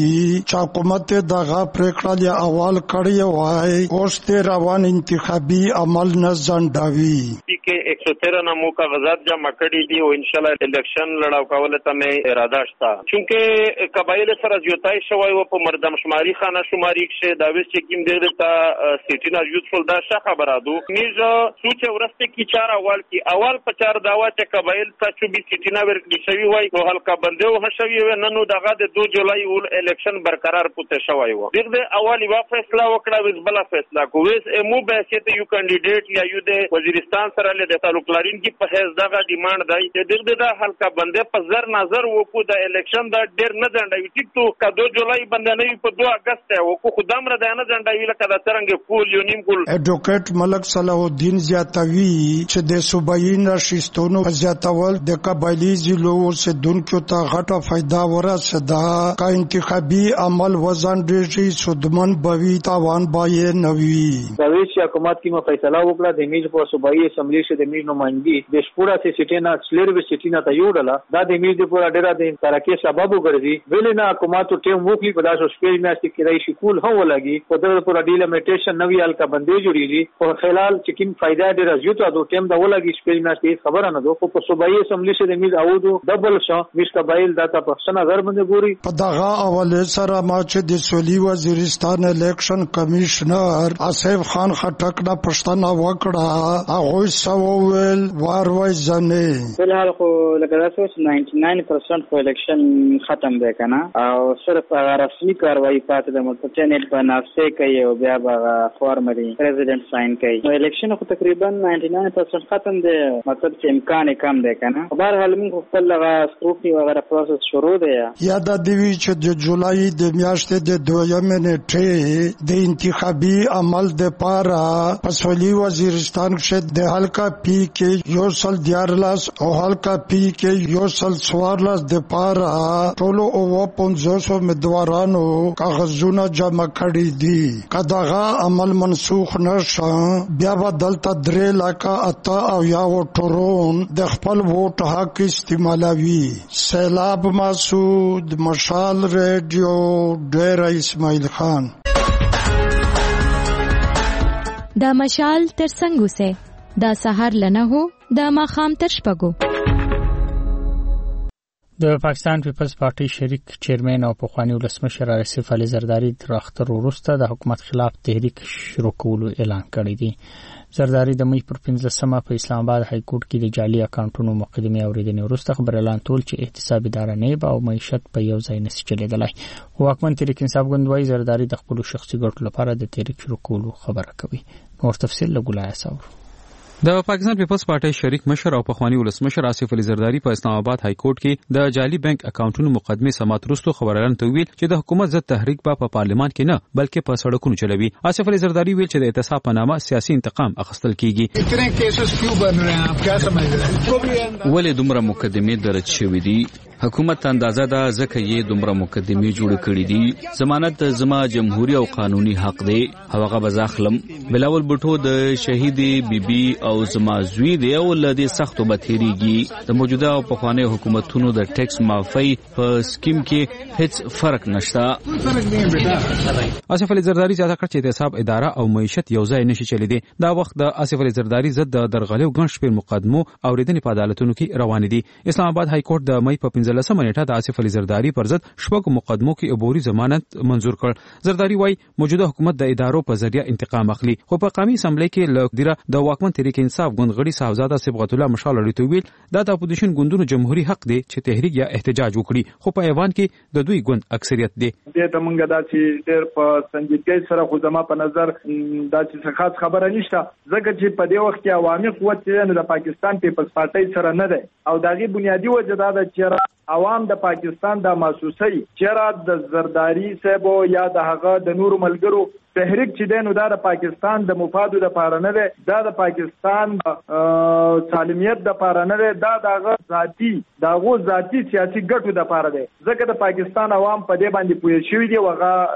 چې حکومت دغه پریکړه له اول کړی وای اوس ته روان انتخابي عمل نه ځنډوي. کې 113 نامو کاغذات جمع کړي دي او ان شاء الله الیکشن لړاو کول ته مې اراده شته، چونکه قبایل سره جوتای شوی او په مردم شماري خانه شماري کې دا وس چې کیم دغه ته سیټینا یوزفل دا ښه خبره ده. میزه سوچ ورسته کی 4 اول کې اول په 4 داوا چې قبایل ته 24 سیټینا ورکړي شوی وای او هلکا بنده او شوی و نن دغه د 2 جولای الیکشن برقرار پته شوی و. دغه اولی وا فیصله وکړه وز بل فیصله کویس مو به چې یو کاندیدټ یا یو د وزیرستان سره له تعلق لرین کی په هیڅ دغه ډیماند دی چې دغه د حلقه بنده په زر نظر وکړو د الیکشن د ډیر نه ځنډوي ټیک تو کا 2 جولای بنده نه په 2 اگست وکړو خدام را نه ځنډوي لکه د څنګه کول یو نیم کول. اډوکیټ ملک صلاح الدین زیاتوی چې د صوبایي نشستونو زیاتول د قبایلی ضلعو سدونکو ته غټه فائدہ ورسېده. کا انتخابي عمل وزن ډېر سودمن بوي تاوان بای نوي. د ویش حکومت کی فیصله وکړه د میز په صوبایي اسمبلی شه د میز نمائندګي د شپورا سي سټینا سلیر وی سټینا ته یو ډله دا د میز د پورا ډیره د ترقی سبب وګرځي. ویلینا حکومت ټیم وکړي په داسو سپیج میاشتې کې راشي کول هم ولګي په دغه پورا ډیلیمیټیشن نوې الکا بندي جوړیږي او خلال چې کوم فائدہ ډیره زیاته د ټیم دا ولګي سپیج میاشتې خبره نه ده. په صوبایي اسمبلی شه د میز اودو ډبل شو میش قبایل دا په څنګه نظر باندې ګوري. په دغه اول سره ما چې د سولي وزیرستان الیکشن کمشنر آصف خان خټک دا پښتنه وکړه هغه سوول واروي ځنه فلحال خو لکه تاسو 99% خو الیکشن ختم دی کنه او صرف رسمي کاروایی پاتې د ملتچنټ په نافسه کوي او بیا به فارملی پریزیدنت ساين کوي. نو الیکشن خو تقریبا 99% ختم دی، مطلب چې امکان کم دی کنه. په هر حال موږ خپل لغه سکروټنی وغیرہ پروسس شروع دی. یاد دی چې د جولای د میاشتې د 2 نیټه د انتخابي عمل د پاره پسولي وزیرستان کې د حلقه پی کې یو سل 14 او حلقه پی کې یو سل 14 د پاره ټولو او 500 امیدوارانو کاغذونه جمع کړي دي. کداغه عمل منسوخ نشه بیا بدلته 3 لکه اته او یا وټورون د خپل ووټ حق استعمالوي. سیلاب مسعود مشال ریډیو ډیر اسماعیل خان. دا مشال تر څنګه سه دا سحر لنه هو دا ماخام تر شپګو. د پاکستان پیپلز پارټي شریک چیرمن او پخوانی ولسمشر آصف علي زرداری تر اختر وروسته د حکومت خلاف تحریک شروع کولو اعلان کړی دی. زرداری د مې پر 15مه په اسلام آباد های کورټ کې د جعلي اکاونټونو مقدمه اوریدنې وروسته خبر اعلان تول چې احتساب اداره نه به او معیشت په یو ځای نشي چلیدلای. واکمن تحریک انصاف ګوند زرداری د خپل شخصي ګټو لپاره د تحریک شروع کولو خبره کوي. نور تفصیل له ګلای ساور. د پاکستان پیپلز پارټي شریک مشر او پخوانی ولسمشر آصف علي زرداری په اسلام آباد های کورټ کې د جعلي بانک اکاونټونو مقدمه سمات وروسته خبريالانو ته ویل چې د حکومت ضد تحریک په پارلمان کې نه بلکې په سړکونو چلوي. آصف علي زرداری ویل چې د اعتصاب په نامه سیاسي انتقام اخیستل کیږي. ولې دومره مقدمه درج شوې دي؟ حکومت اندازه دا ځکه یې دومره مقدمه جوړ کړې دي. ضمانت زما جمهوریت او قانوني حق دی. هغه بزاخلم بلاول بټو د شهید بیبي او زما زوی دی او لدې سختو بتهریږي. د موجوده او پخوانی حکومتونو د ټیکس معافی په سکیم کې هیڅ فرق نشته. آصف علي زرداری زیاته کړ چې اعتصاب اداره او معیشت یو ځای نشي چلیدي. دا وخت د آصف علي زرداری ضد د درغلي او ګڼ شمېر مقدمو اوریدنې په عدالتونو کې روان دي. اسلام آباد های کورټ د مې په 15 نیټه د آصف علي زرداری پر ضد شپږ مقدمو کې عبوري ضمانت منظور کړ. زرداری وايي موجوده حکومت د ادارو په ذریعہ انتقام اخلي. خو په قومي اسمبلی کې لکديره د واکمن تحریک انصاف ګوندغړي صاحبزاده صبغت الله مشال لري ته ویل دا د اپوزیشن ګوندونو جمهوریت حق دی چې تحریک یا احتجاج وکړي. خو په ایوان کې د دوی ګوند اکثریت دی. د تمنګ داسې ډېر په سنجیدګۍ سره خو زما په نظر داسې خاص خبره نشته ځکه چې په دې وخت کې عوامي قوت چې د پاکستان پیپلز پارټي سره نه دی او دغه بنیادی وجه دا ده چې عوام د پاکستان د محسوسي چیرې د زرداری صاحب یا د هغه د نور ملګرو تحریک چې دینو دا د پاکستان د مفادو د پاره نه ده دا د پاکستان سالمیت د پاره نه ده دا دغه ذاتی سیاسي ګټو د پاره ده ځکه د پاکستان عوام په دې باندې پوه شوی دی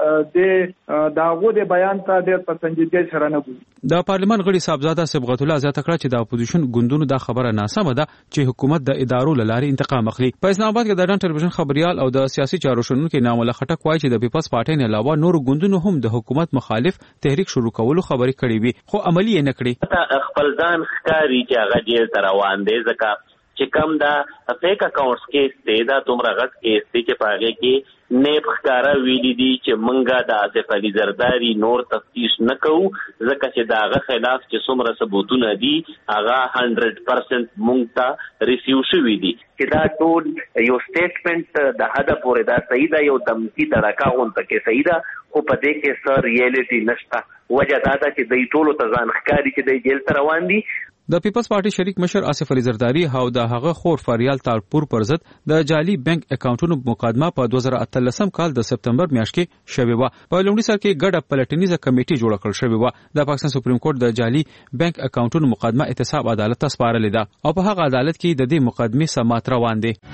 وغه دغه د بیان ته ډېر پسندیدګي سره نه ګوري. د پارلمان غړي صاحبزاده صبغت الله زیاته کړه چې د اپوزیشن ګوندونو دا خبره ناسمه ده چې حکومت د ادارو لاري انتقام اخلي. په اسلام آباد کې د ډان ټلویزیون خبريال او د سیاسي چارو شنونکو نامه خټک وایي چې د پیپلز پارټي نه علاوه نور ګوندونو هم د حکومت مخالف تحریک شروع کولو خبرې کړې وي خو عملی یې نه کړې. خپل ځان ښکاری چې هغه جیل ته روان دی ځکه چې کوم دا فیک اکاونټس کې ستې دا تومره غټ کې ستې چې په هغې کې نیب ښکاره ویلي دي چې موږ د آصف علي زرداری نور تفتیش نه کوو ځکه چې د هغه خلاف چې څومره ثبوتونه دي هغه 100% موږ ته ریسیو شوي دي چې دا ټول یو سټیټمنټ د حده پورې دا صحیح ده یو دمکي تړکه غونته کې صحیح ده خو په دې کې څه ریالټي نشته. وجه دا ده چې دوی ټولو ته ځان ښکاري چې دوی جیل ته روان دي. د پیپلز پارټي شریک مشر آصف علي زرداری او د هغه خور فریال تالپور پر ضد د جعلي بانک اکاونټونو مقدمه په 2013 کال د سپتمبر میاشت کې شوې و. په لومړي سر کې ګډه پلټنیزه کمیټه جوړه کړل شوې و. د پاکستان سپریم کورټ د جعلي بانک اکاونټونو مقدمه احتساب عدالت ته سپارلې ده او په هغه عدالت کې د دې مقدمه سمات روان دي.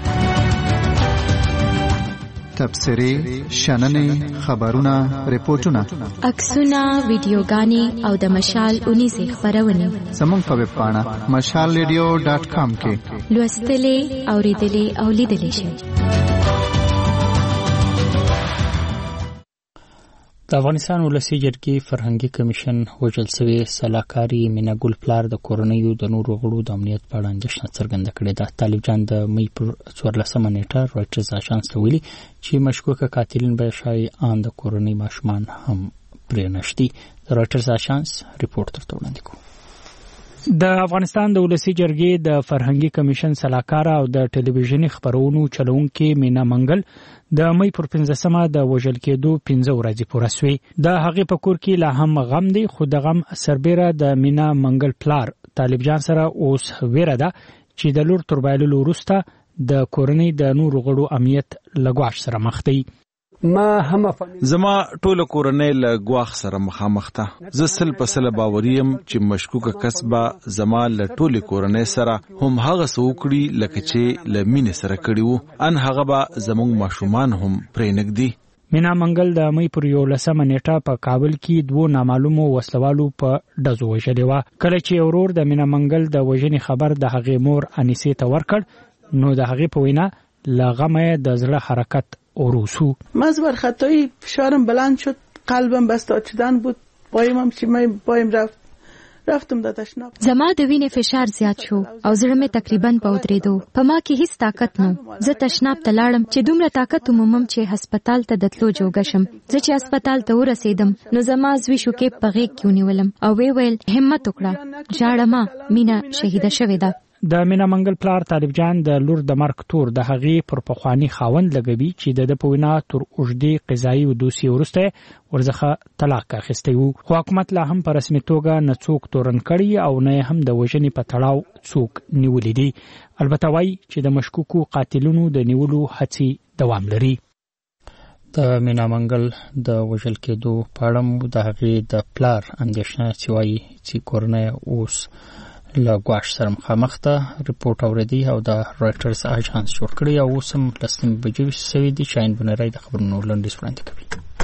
تبصرې، شننې، خبرونه، ریپورتونه، عکسونه، ویډیوګانې او د مشال اونیزې خبرونه زموږ په ویب پاڼه mashalradio.com کې لوستلې، اوریدلې او لیدلې شئ. د افغانستان ولسی جرګې فرهنګي کمیشن وژل شوی سلاکاري مینا ګل پلار د کورنیو د نورو غړو د امنیت په اړه اندېښنه څرګنده کړې ده. طالب جان د مې پر 14 نیټه رويټرز اژانس ته ویلي چې مشکوکه قاتلین به شایي ان د کورنۍ ماشومان هم پرې نشدي. د رويټرز اژانس ریپورت ترته وړاندې کوي. د افغانستان د ولسی جرګې د فرهنګي کمیشن سلاکار او د ټلویزیوني خبرونو چلونکي مینا منګل د مې پر 15مه د وژل کېدو 15 ورځې پوره شوې. د هغې په کور کې لا هم غم دی خو د غم سربېره د مینا منګل پلار طالب جان سره اوس ویره ده چې د لور تر بایللو وروسته د کورنۍ د نورو غړو امنیت لګواښ سره مخ دی. زما ټوله کورنۍ له ګواښ سره مخامخ ده. زه 100% باوري یم چې مشکوکه کسبه زما له ټوله کورنۍ سره هم هغه څه وکړي لکه چې له مینې سره کړي وو. ان هغه به زموږ ماشومان هم پرې نږدي. مینا منګل د مې پر 11 نیټه په کابل کې 2 نامعلومو وسلوالو په ډزو وژلې و. کله چې اورور د مینا منګل د وژنې خبر د هغې مور انیسې ته ورکړ نو د هغې په وینا لغمه د زړه حرکت اوروسو. مزبر خطایی فشارم بلند شد، قلبم بسته شدن بود، پایم چې مې پایم رفتم د تشناب. زما د وینې فشار زیات شو او زړه مې تقریبا په ودرېدو. په ما کې هیڅ طاقت نه. زه تشناب ته لاړم چې دومره طاقت ومومم چې هسپتال ته د تلو جوګه شم. زه چې هسپتال ته ورسېدم نو زما زوی شوکې په غېږ کې ونیولم او ویل همت وکړه، ژاړه ما، مینا شهیده شوې ده. د مینا منګل پلار طالب جان د لور د مرګ تور د هغې پر پخوانی خاوند لګوي چې د په وینا تر اوږدې قضایي او دوسیې وروسته ورڅخه طلاق اخیستی و. خو حکومت لا هم په رسمي توګه نه څوک تورن کړي او نه هم د وژنې په تړاو څوک نیولي دي. البته وایي چې د مشکوکو قاتلونو د نیولو هڅې دوام لري. د مینا منګل د وژل کېدو په اړه د هغې د پلار اندېښنه چې وایي چې کورنۍ اوس له ګواښ سره مخامخ ده رپورټ اوریدي او د رایټرز اژانس جوړ کړی او اوس هم 10 بجې سوي دي. شاهین بنری د خبرونو لنډیز وړاندې کوي.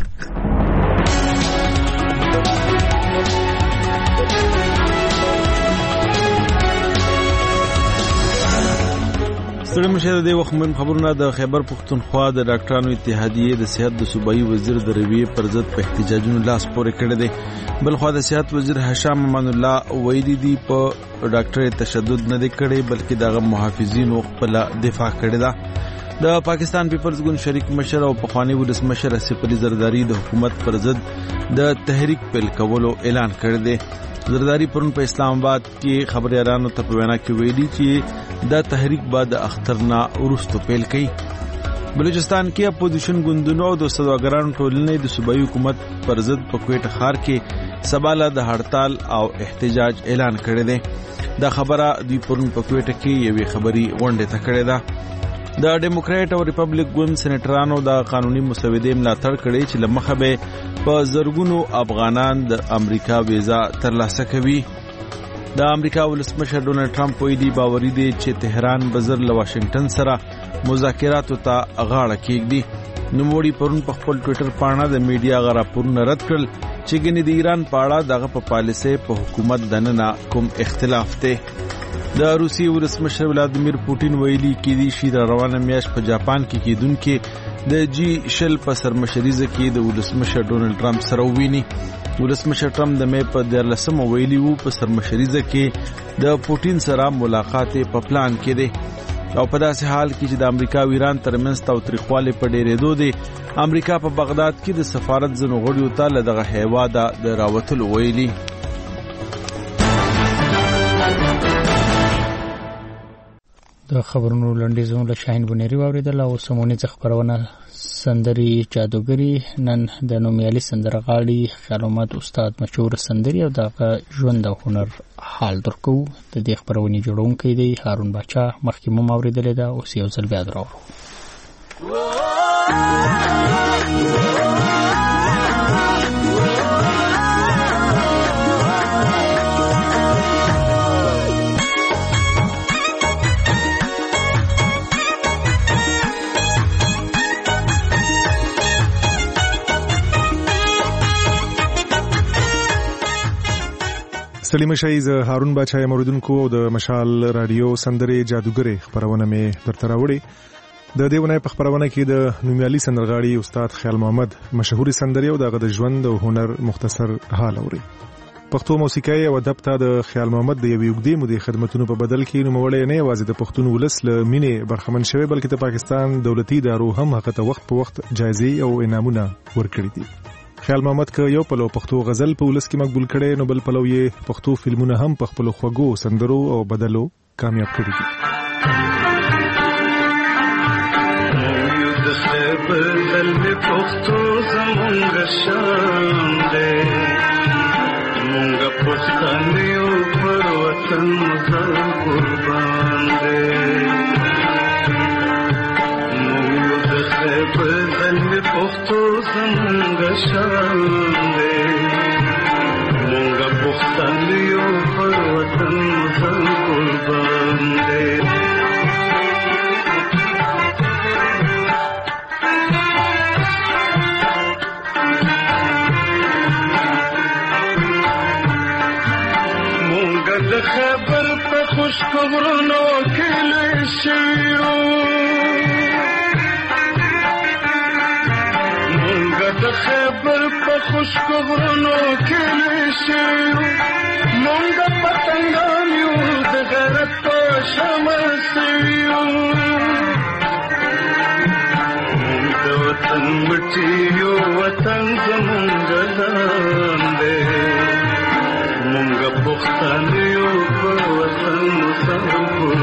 ستړي مشه د وخت مهم خبرونه د خیبر پښتونخوا د ډاکټرانو اتحادیې د صحت د صوبایي وزیر د رویې پر ضد په احتجاجونو لاس پورې کړی دی. بلخوا د صحت وزیر هشام امان الله ویلي دي په ډاکټر تشدد نه دی کړی بلکې دغه محافظینو خپل دفاع کړی ده. د پاکستان پیپلز ګوند شریک مشر او پخوانی ولسمشر اسف علي زرداری د حکومت پر ضد د تحریک پیل کولو اعلان کړی دی. زرداری پرون په اسلام آباد کې خبريالانو ته په وینا کې ویلي چې دا تحریک بعد اخترنا ورستو پیل کړي. بلوچستان کې اپوزیشن ګوندونو او د سوداګرانو ټولنې د صوبایي حکومت پر ضد په کوټه ښار کې سباله د هړتال او احتجاج اعلان کړی دی. دا خبره دوی پرون په کوټه کې یوې خبري غونډه ته کړې ده. د ډیموکرات او ریپبلیک ګوند سېنیټرانو د قانوني مسودې ملاتړ کړي چې لمخه به په زرګونو افغانان د امریکا ویزا ترلاسه کوي. د امریکا ولسمشر ډونالډ ټرمپ ویلي باوري دی چې تهران بزر له واشنگټن سره مذاکراتو ته غاړه کېږدي. نوموړي پرون په خپل ټوئیټر پاڼه د میډیا غا راپورونه رد کړل چې ګنې د ایران په اړه دغه په پالیسۍ په حکومت دننه کوم اختلاف دی. د روسي ولسمشر ولادیمیر پوتین ویلي کېدی شي د روانه میاشت په جاپان کې کېدونکې د G20 په سرمشریزه کې د ولسمشر ډونالډ ټرمپ سره وویني. ولسمشر ټرمپ د مې په 14 ویلي وو په سرمشریزه کې د پوتین سره ملاقات په پلان کې دی او په داسې حال کې چې د امریکا او ایران ترمنځ تاوتریخوالی په ډېرېدو دی. امریکا په بغداد کې د سفارت ځینو غړیو ته له دغه هیواده د راوتلو ویلي. د خبرونو لنډیزونه له شاهین بنری واوریدل او سمونیز خبرونه سندري جادوګری نن د نومیالي سندرغاړي خیالومات استاد مشهور سندري او د ژوند او هنر حال درکو. د دې خبرونې جوړونکی دی هارون باچا. مخکې مو اوریدل دا اوس یو ځل بیا درو. سلیم شایز هارون باچا موریدونکو د مشال رادیو سندري جادوګری خبرونه مې درته راوړي. د دیونه په خبرونه کې د نومیالي سندرغاړي استاد خیال محمد مشهور سندري او د ژوند او هنر مختصر حال اوري. پښتو موسیقي او ادب ته د خیال محمد د یوې وګړي مودې خدماتونو په بدل کې نوموړی نه یوازې د پښتون ولس له مینې برخمن شوی بلکې د پاکستان دولتي ادارو هم هغه ته وخت په وخت جایزې او انعامونه ورکړي دي. خیال محمد که یو پلو پښتو غزل په ولس کې مقبول کړي نو بل پلو یې پښتو فلمونه هم په خپل خوږو سندرو او بدلو کامیاب کړي دي. پختو زمونږ شان دی مونږ پښتانیو پر وطن ځان قربان دی. مونږ د خبر په خوش خبرونو کې لوی شویو د خبر په خوش خبرونو کې نشو مونږ پتنګان یو د غیرت په شمع سویو مونږ د وطن مټي یو وطن زمونږ ځان دی مونږ پښتانه یو په وطن سره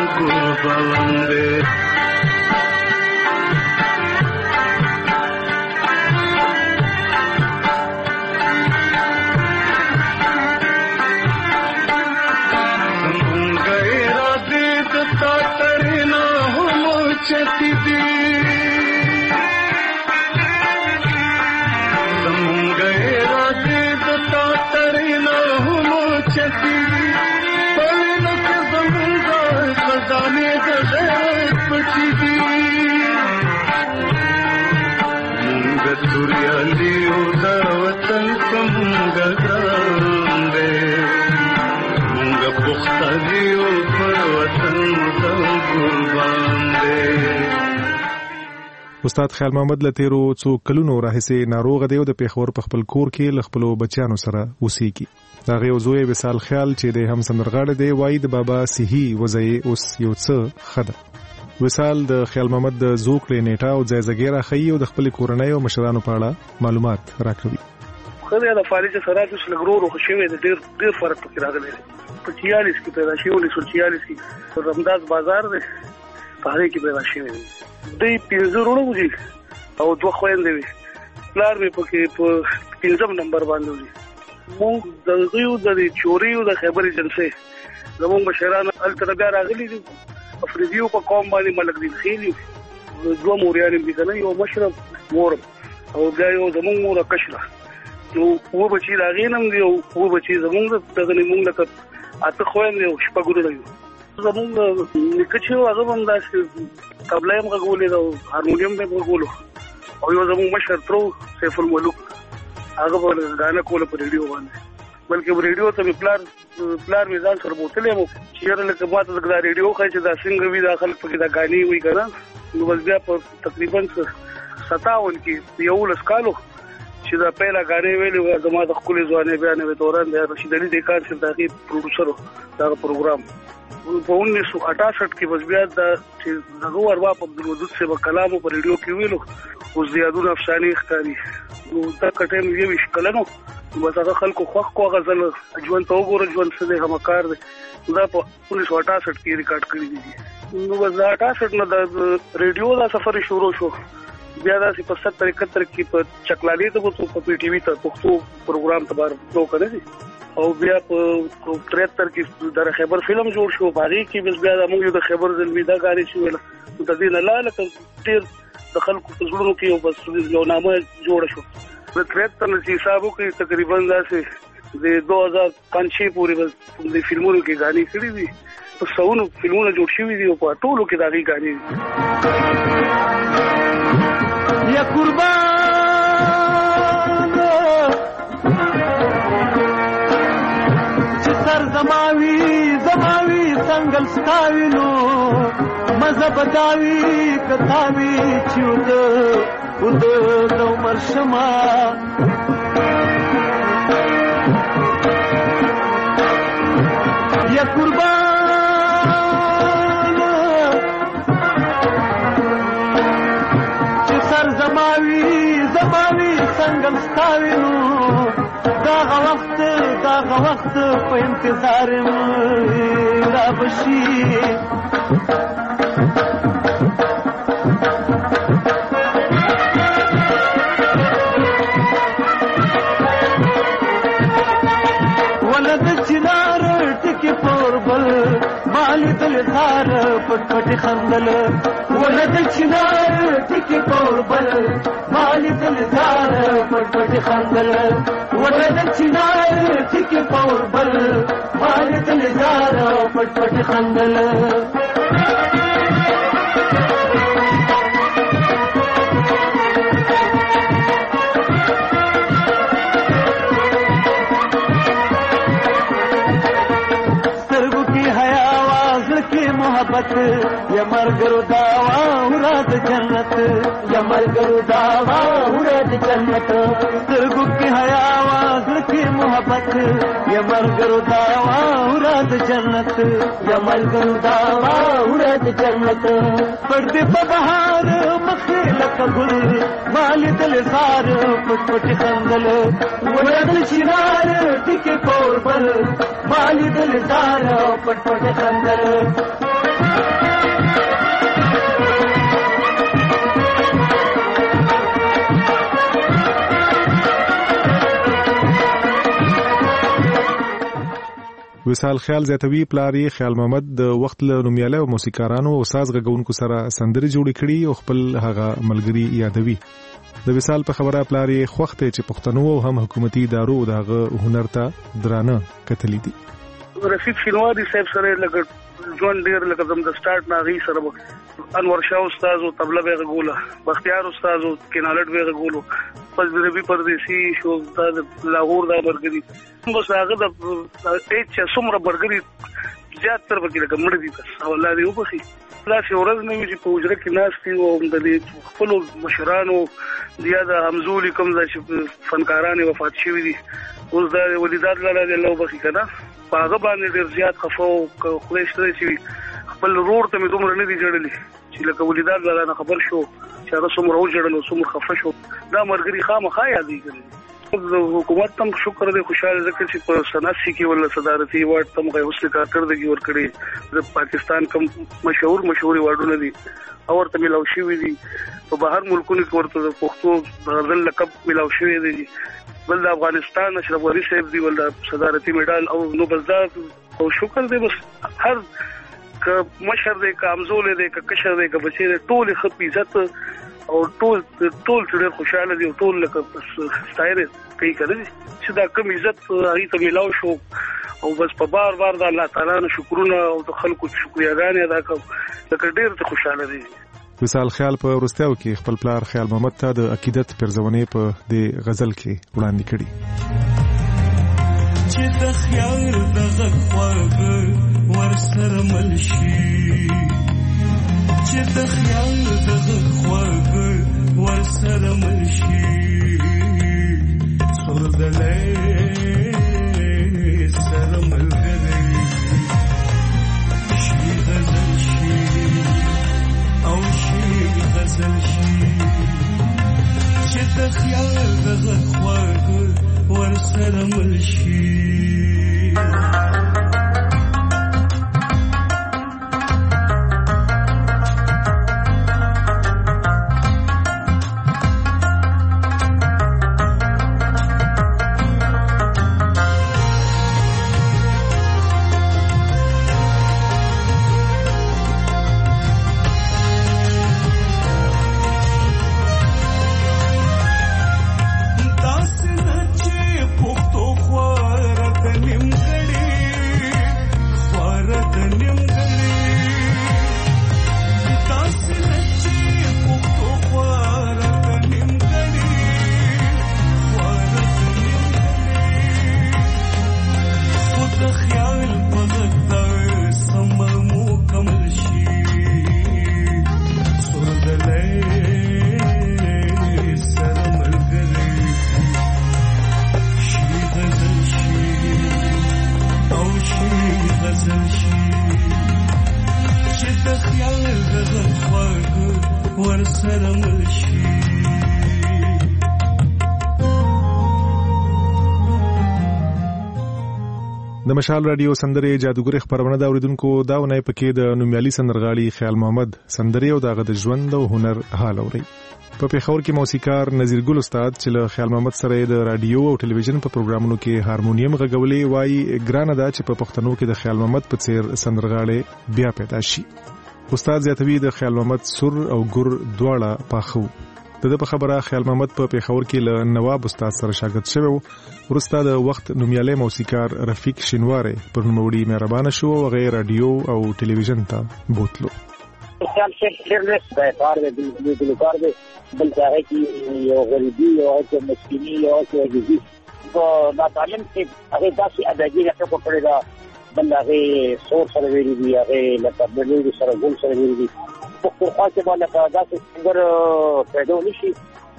قربان دے استاد خیال محمد له تیرو څو کلونو راهیسې ناروغه دی او د پیښور په خپل کور کې له خپلو بچیانو سره اوسېږي. د هغې یو زوی وصال خیال چې دی هم سندرغاړی دی وایي د بابا صحي وضع یې اوس یو څه ښه ده. وصال د خیال محمد د زوکړې نیټه او ځایزګۍ راښیي او د خپلې کورنۍ او مشرانو په اړه معلومات راکوي. ښه دی د فالج سره چې لږ ورو ورو ښه شوی دی، ډېر فرق پکې راغلی دی. په 46 کې پیدا شوی 1946 کې رمداز بازار دی په هغې کې پیدا شوی دی. دوی 15 وروڼه دي او 2 خویندې وي. پلار مې پکې په 5 نمبر باندې وي. موږ د غیو د چوریو د خیبر ایجنسۍ زموږ مشران هلته بیا راغلي دي. افریدیو په قوم باندې ملک دین خیلي 2 موریان دي که نه، یو مشرب مورم او بیا یو زموږ مور کشره. نو 2 بچي د هغې نه هم دي او 2 بچي زموږ دغه نه موږ لکه 8 خویندې او 6 وروڼه یو. زموږ نیکه چې هغه هم داسې طبله یې هم غږولې ده او هارمونیم به یې غږولو او یو زموږ مشر ترو سیف الملوک هغه به ګانه کوله په ریډیو باندې، بلکې ریډیو ته مې پلار مې ځان سره بوتلی یم چې یاره لکه ما ته دا ریډیو ښایي چې دا څنګه وي، دا خلک پکې دا ګانې وي که نه. نو بس بیا په تقریبا 57 کې 11 کالو چې دا پیله ګانې ویلې وه زما د ښکلې ځوانۍ بیا نوې دوران دی رشید علي دیکان صاحب د هغې پروډوسر و دغه پروګرام په 1968 کې بس بیا دا چې دغه ارباب عبدالودود صاحب کلام په ریډیو کې ویلو اوس د یادونو افسانې ښکاري. نو دا ټایم 20 کلن و بس هغه خلکو خوښ کو هغه ځل ژوند ته وګوره ژوند څه دی همکار دی. دا په 1968 کې ریکارډ کړي دي. نو بس د 68 نه د ریډیو دا سفر شروع شو. بیا داسې په 70-71 کې په چکلالي ته په پی ټي وي ته پښتو پروګرام ته بار پرو کړی دي او بیا په 73 کې د خیبر فلم جوړ شو. باغې کې بس بیا موږ یو د خیبر زلمی دا غاري شو د دې نه لاله ډېر د خلکو په زړونو کې یو بس یو نامه جوړ شو. په 73 نه حسابو کې تقریبا داسې د 2005 پورې بس د فلمونو کې غانې کړې دي. په 100 فلمونه جوړ شوي دي او په ټولو کې دا غانې دي. یا قربان چې سر زماوي څنګه ستاوي نو مزه بداوي کتاوي چې ود عمر شما یا قربان زماوي څنګه ستاوي نو داغه وخت په انتظار را بشي. ولد چنار ټکی پوربل مالی دلدار پټ پټ خندل ولد چنار ټکی پوربل مالی دلدار پټ پټ خندل ولد چنار ټکی پوربل مالی دلدار پټ پټ خندل. محبت یا مرګرو داوا ورات جنت یا مرګرو داوا ورات جنت سترګو کې حیا आवाज کې محبت یا مرګرو داوا ورات جنت یا مرګرو داوا ورات جنت پردې په بهار مخې لکه ګل مال دل زار پټ پټ خندل ورته شینار ټیکې پور بل مال دل زار پټ پټ خندل. وصال خیال زیاتوي پلاری خیال محمد د وخت له نومیاله او موسیقارانو او ساز غږونکو سره سندرې جوړې کړي او خپل هغه ملګری یادوي. د وصال په خبره پلاری خوخته چې پښتنو او هم حکومتي ادارو دغه هنر ته درانه کتلې دي. رفیق شینواری صاحب سره لګ ژوند ډیر لکه زم د سٹارټ نه غي سره انور شاه استاد او طبله به غوله بختیار استاد او کینالټ به غولو پس ربي پردیسی شو د لاهور د برګری بس هغه د ایچ سمره برګری زیات تر وکړه کومړ دي بس الله دې وبخي لا شي ورځ نه چې په وجره کې ناس دي او د خپل مشرانو زیاده همزولي کوم د فنکارانو وفات شوی دي اوس د ولیدات لاله الله وبخي کنه هغه باندې ډیر زیات خفو خو شته چې خپل رور ته مې دومره نه دي جوړلې چې لکه ولیدات لاله خبر شو چې هغه څومره وجړل او څومره خفه شو دا مرګري خامخا یادې کړې حکومت تم شکر دې خوشاله ذکر چې په سناسي کې ول صدارتي وارد تم غي اوسه کارکړدګي ور کړې د پاکستان کم مشهور وارډونه دي او ورته ملاو شوی دي په بهر ملکونو کې ورته پښتو غزل لقب ملاو شوی دي بل د افغانستان اشرف غنی صاحب دی ول صدارتي میډال او نو بزدار او شکر دې بس هر ک مشر دې کامزول دې ک کشر دې ک بچي دې ټول خپ عزت او ټول ډېر خوشاله دي او ټول لکه ستایره کوي کړي چې دا کوم عزت هغه ته ملاو شو او بس په بار د الله تعالی نه شکرونه او د خلکو شکریاګانې ادا کوم لکه ډېر ته خوشاله دي. وصال خیال په ورستیاو کې خپل پلار خیال محمد ته د عقیدت پرځونې په د غزل کې وړاندې کړي چې د خیال دغه خواږه ورسره ملشي چې د خیال دغه خواږه ورسره ملشي سردلې سره ملګری شي غزل شي او شي غزل شي چې د خیال دغه خواږه ورسره ملشي د مشال رادیو سندرې جادوګر خبرونه دا اوریدونکو دا ونای پکې د نومیالي سندرغاړي خیال محمد سندرې او دغه د ژوند او هنر حال اوري. په پیښور کې موسیقار نذیر ګل استاد چې له خیال محمد سره د رادیو او ټلویزیون په پروګرامونو کې هارمونیم غږولې وایي ګرانه ده چې په پښتنو کې د خیال محمد په څیر سندرغاړي بیا پیدا شي. استاد زیاتوي د خیال محمد سر او ګور دواړه پاخو. د په خبره خیال محمد په پیښور کې له نواب استاد سره شاګرد شوی ورسته د وخت نومیاله موسیقار رفیق شینواری پر نوموړي مهربانه شو او غیر رادیو او ټلویزیون ته بوتلو. خیال شیخ شیرلس د کار د ګلوکار د بل ځای کې یو غریبي او چې مسکینی او چې عجزي په تعلیم کې هغه داسې اداګي راته کوي دا بل هغه سور سره ویلي دی هغه لکه بلې سره ګل سره ویلي دی په خاصه باندې داسې څنګه پیدا نشي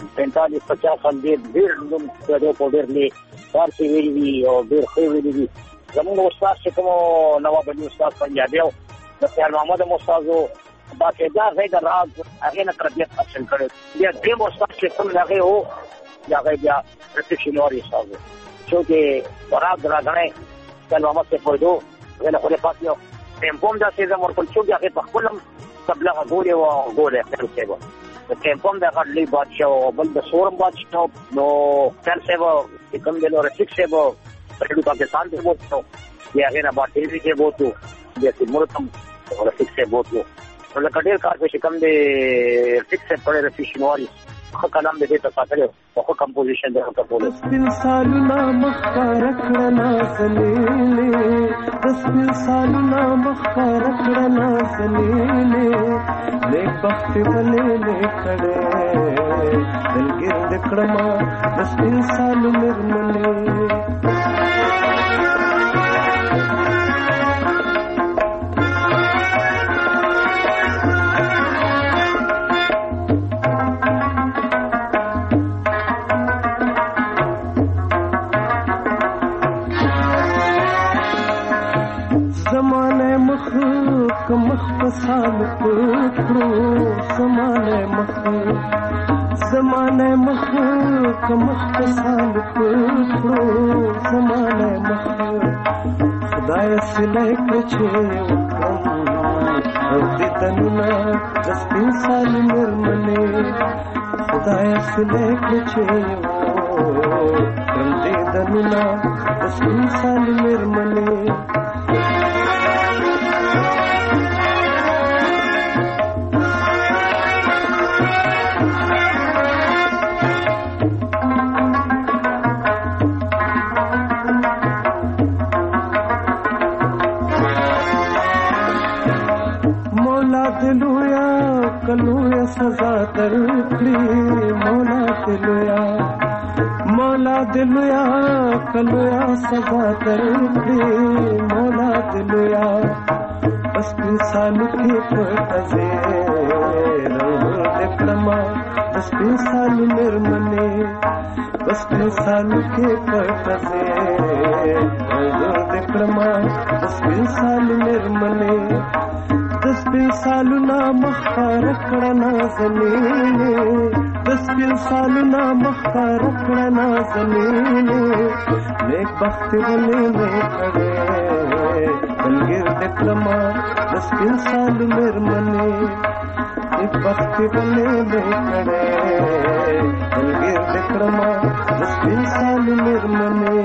45-50 سال ډېر نوم پیدا په ډېر نه فارسي ویلي دی او ډېر ښه ویلي دی زموږ استاد چې کوم نواب علي استاد پنجابي او د خیال محمد موسازو باقاعده غیر راز هغه نه تربیت حاصل کړي بیا دې استاد چې کوم هغه هو هغه بیا رفیق شینواری استاد چې وراد راغلی خیال محمد سے پوهېدو غیر خو له پاتې ټیمپوم دا سیزم ورکول شو هغه په خپل تبلیغ غوړې خپل سیبو ټیمپوم دا غړلې بادشاہ او بل د سورم بادشاہ نو خپل سیبو کوم د لور فکس سیبو په پاکستان کې وته یا غیر باندې کې وته د سیمورتم او فکس سیبو نو لکه کار په کوم د فکس په رفیشنوالي خو کلام دې ته ساتلو خو کمپوزیشن دې ته بوله سالنا مخکار کړنا سنیلې سالنا مخکار کړنا سنیلې لیک وخت بلې کړې دلګر دکړما سال مرمنې مخ پسال پکړو زمانه مخ مخ پسال پکړو زمانه مخ خدای سلای کچې او دې تنونه جسپین سال مرمنه خدای سلای کچې او دې تنونه جسپین سال مرمنه کلویا سزا درکړي مولا دلویا کلویا سزا درکړي مولا دلویا بس انسان کې پټځه دکړما بس انسان مرمنه بس انسان کې پټځه دکړما بس انسان مرمنه سالنا مخکار کړنا زمینه سالنا مخکار کړنا زمینه نیک بخت ولې کړې دلګر دکړما سال مرمنه نیک بخت ولې کړې دلګر دکړما سال مرمنه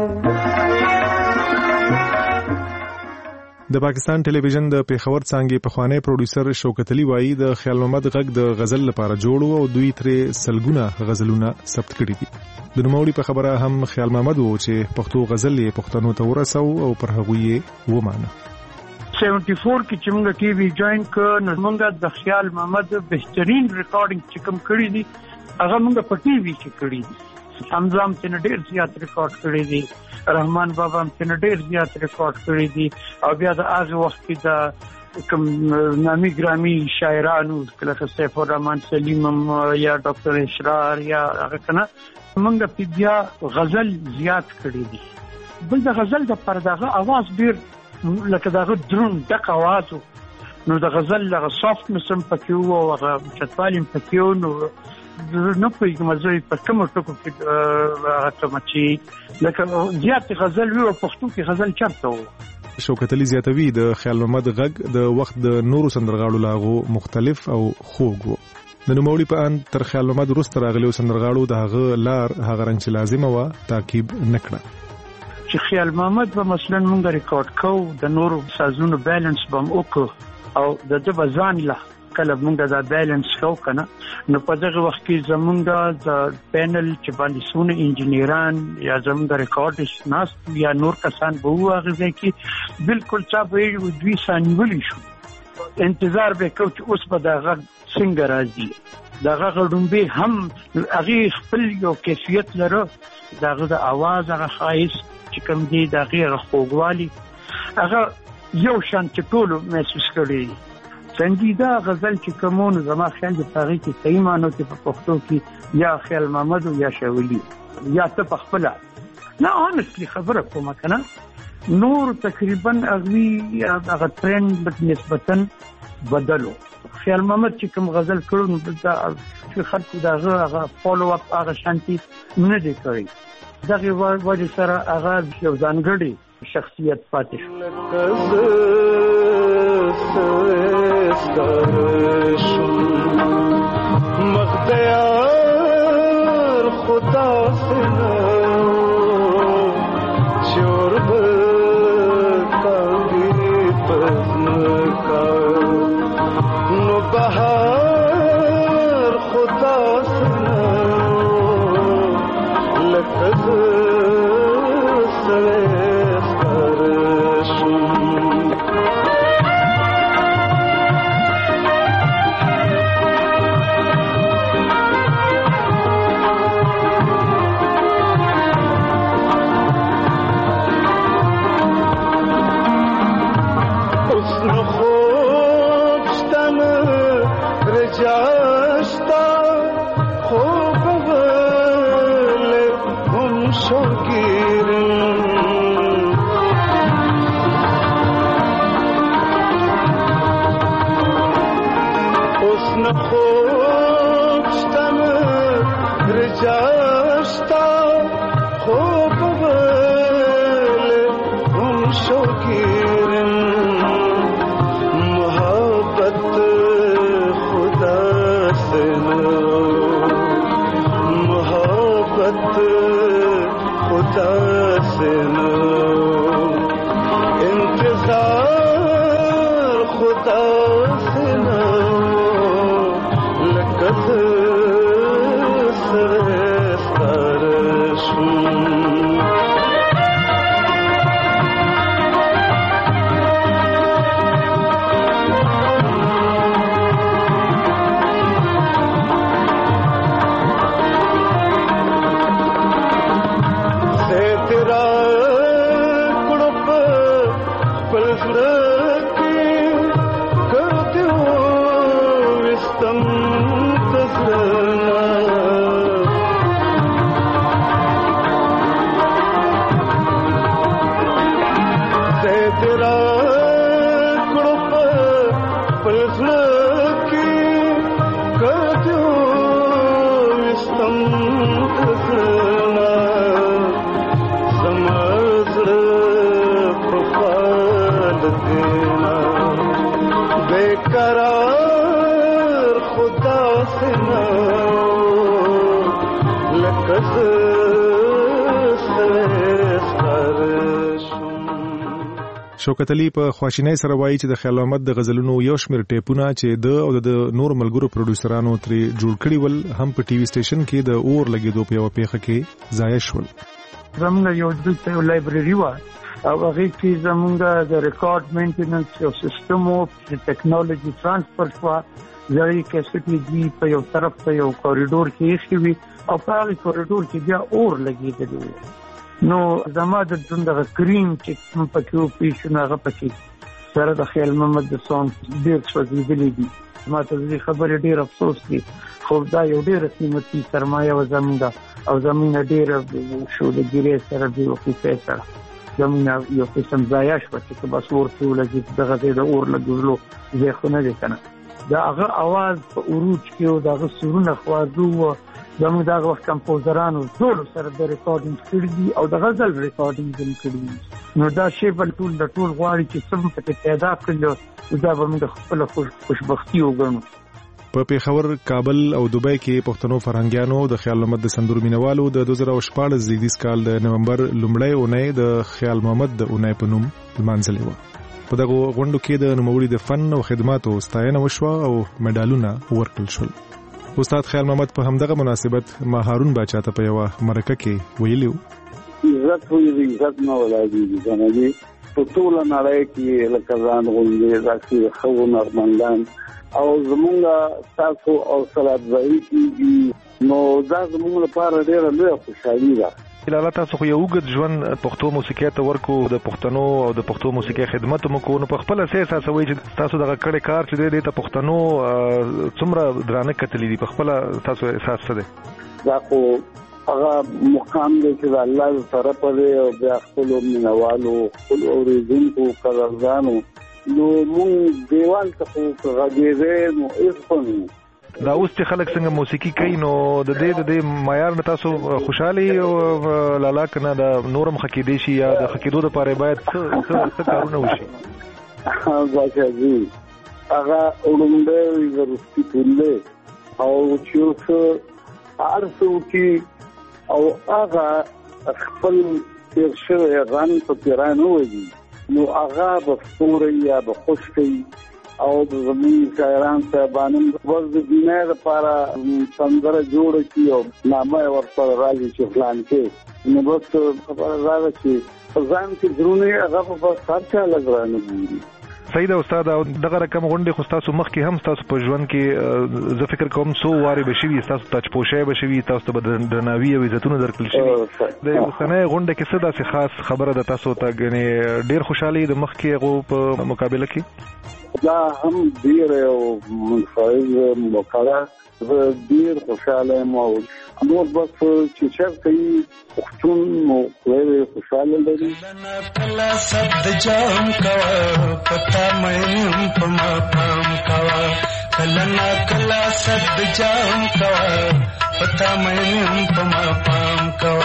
د پاکستان ټلویزیون د پیښور څنګه پخوانی پروډوسر شوکت علي وایي د خیال محمد غږ د غزل لپاره جوړ او دوی ترې سلګونه غزلونه ثبت کړي دي د نوموړي په خبره هم خیال محمد وو چې پښتو غزل یې پښتنو ته ورسو او پر هغه یې ومانه 74 کې چې موږ ټي وی جوائن کړ نو موږ د خیال محمد بهترین ریکارډینګ چې کوم کړی دي هغه موږ په ټي وی کې کړی دي حمزه هم څنګه ډېر زیات ریکارډ کړی دي رحمان بابا هم څنګه ډېر زیات ریکارډ کړی دي او بیا د هغه وخت کې د کوم نامي ګرامي شاعرانو لکه سیف الرحمن سلیم یا ډاکټر اشرار یا هغه کنه موږ په بیا غزل زیات کړی دي بل د غزل د پرداغه आवाज ډېر لکه دغه درون دغه आवाज نو د غزل لغه سافت مسم پکې وو او هغه چتوالیم پکې وو نو نو په کومه په کومه ټکو کې راځم چې لکه زیات غزل وی او پښتو کې غزل چرته وو شوکت علي زیاتوي د خیال محمد غږ د وخت د نورو سندرغاړو لاغو مختلف او خوږ وو د نوموړي په ان تر خیال محمد وروسته راغلي سندرغاړو د هغه لار هغه رنګ چې لازمه و تعقیب نکړه چې خیال محمد به مثلا مونږ ریکارډ کوو د نورو سازونو بیلانس بم وکړو او د ځان له کله مونږ دا بیلانس کوو کنه نو په دغه وخت کې زمونږ د پینل چې باندې سونه انجینران یا زمونږ ریکارډیست ناس یا نور کسان به واغځي کې بالکل چا به دوی ثانیولې شو انتظار به کوو چې اوس به دا غږ څنګه راځي دا غږ ډومبه هم هغه خپل یو کیفیت لري داغه د आवाज هغه خاص چې کوم دی دغه خوږوالي هغه یو شان چې ټول محسوس کړي څنګه غزل چې کومون زما خیال د تاریخ کې صحیح مانو چې په پښتو کې یا خیال محمد یا شاولی یا ته په خپل نه honestly خبره کوم کنه نور تقریبا اغوی هغه ټرند نسبتا بدلو خیال محمد چې کوم غزل کړو نو چې خلکو دغه فالو اپ هغه شانتي نه دی کړی دغه وجه سره هغه یو ځانګړی شخصیت پاتې شو سترشم مختیار خدا سنا شرب کبھی پزن کا نو بہار خدا سنا لکز شوکت علي په خواشینۍ سره وایي چې د خیال محمد د غزلونو یو شمېر ټیپونه چې د او د نور ملګرو پروډوسرانو ترې جوړ کړي ول هم په ټي وي سټیشن کې د اور لګېدو په یوه پیښه کې ضایع شول. زموږ یو دلته لایبرري وه او هغې کې زموږ د ریکارډ مینټیننس یو سیسټم و چې ټیکنالوژي ټرانسفر شوه. زړې کیسټې دي په یو طرف ته یو کوریډور کې ایښې وي او په هغې کوریډور کې بیا اور لګېدلی و. نو زما د ژوند دغه کریم چې کوم پکې وپېښ شو نو هغه پکې سره د خیال محمد د سانګ ډېر سوځېدلي دي. ما ته د دې خبرې ډېر افسوس دی خو دا یو ډېره قیمتي سرمایه وه زموږ او زموږ نه ډېره شودګیرۍ سره بېوقوفۍ سره زموږ یو قسم ضایع شوه چې که بس اور پرې ولګېد دغه ځای د اور لګېدلو ځای خو نه دی که نه. د هغه اواز په عروج کې و د هغه سرونه خوازو وه زموږ دغه وخت کمپوزرانو ټولو سره د ریکارډینګ کړي دي او د غزل ریکارډینګ هم کړي دي. نو دا شی به ټول غواړي چې څه پکې پیدا کړي دا به موږ خپله خوشبختي وګڼو. په پیښور، کابل او دوبۍ کې پښتنو فرهنګیانو د خیال محمد د سندرو مینوالو د 2014 زیږدیز کال د نومبر لومړۍ اونۍ د خیال محمد د اونۍ په نوم لمانځلې وه. په دغه غونډو کې د نوموړي د فن او خدماتو ستاینه وشوه او مډالونه ورکړل شول. استاد خیال محمد په همدغه مناسبت ما هارون باچا ته په یوه مرکه کې ویلي و: عزت وي عزت نه ولایږي جنګي په ټوله نړۍ کې لکه ځان غونډې داسې ښه هنرمندان او زمونږ تاسو او صلات ځای کېږي نو دا زمونږ لپاره ډېره لویه خوشحالي ده. لاله تاسو خو یو اوږد ژوند پښتو موسیقۍ ته ورکو د پښتنو او د پښتو موسیقۍ خدمت مو کوو نو په خپله څه احساسوئ چې تاسو دغه کړی کار چې دی ته پښتنو څومره درانه کتلي دي په خپله تاسو احساس څه دی؟ دا خو هغه مقام دی چې د الله له طرفه دی او بیا خپلو مینوالو خپلو اورېدونکو قدردانو نو مونږ دیوال ته خو که غږېدی نو هېڅ به نه دا اوس چې خلک څنګه موسیقي کوي نو د دې معیار نه تاسو خوشحالي لالا که نه د نورم ښه کېدی شي یا د ښه کېدو دپاره باید څه کارونه وشي؟ باچاجي هغه اورونده ورستی ټوله او چې ارسو کی او هغه خپل تیر شوی غن په پیرانو وي نو هغه به فوري یا به خوشتي او د زمين شاعران صاحبانو ورځ د دینه لپاره څنګه جوړ کی او نامه ورته راځي چې پلان کې نو بس خبره راځي چې ځان کې درونه هغه په ساتل لګرانه دي. سید استاد دغه رقم غونډه خو تاسو مخ کې هم تاسو په ژوند کې زه فکر کوم سو واري بشوي تاسو تاج پوشای بشوي تاسو ته درناوی او عزتونه درکړل شي د سنه غونډه کې څه داسې خاص خبره ده تاسو ته غني ډیر خوشحالي د مخ کې غو په مقابله کې دا هم ډیر او منفعل مقاله ډیر خوشاله مو نو بس چې چرته وختون مو ډیر خوشاله لري کلا صد جام کا پتا مې په ما پام کا کلا صد جام کا پتا مې په ما پام کا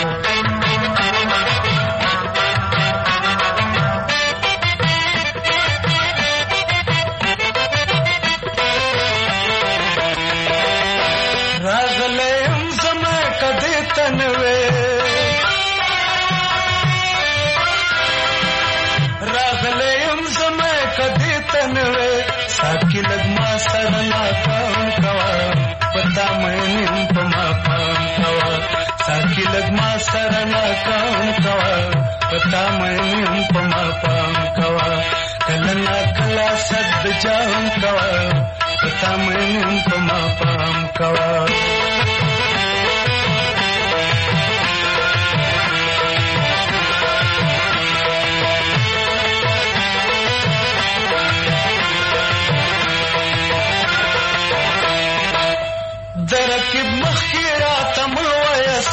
साकी लगमा सरना काम कवा पता मैं पमा पाम कवा साकी लगमा सरना काम कवा पता मैं पमा पाम कवा कलना कला सद जाम कवा पता मैं पमा पाम कवा درکب مخیرا تمل ویس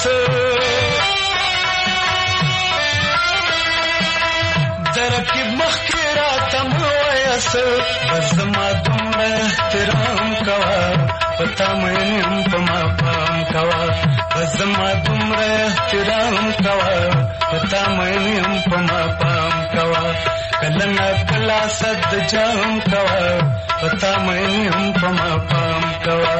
درکب مخیرا تمل ویس بزما دمر احترام کوا پتا میں پما پام کوا بزما دمر احترام کوا پتا میں پما پام کوا کلنا کلا صد جام کوا پتا میں پما پام کوا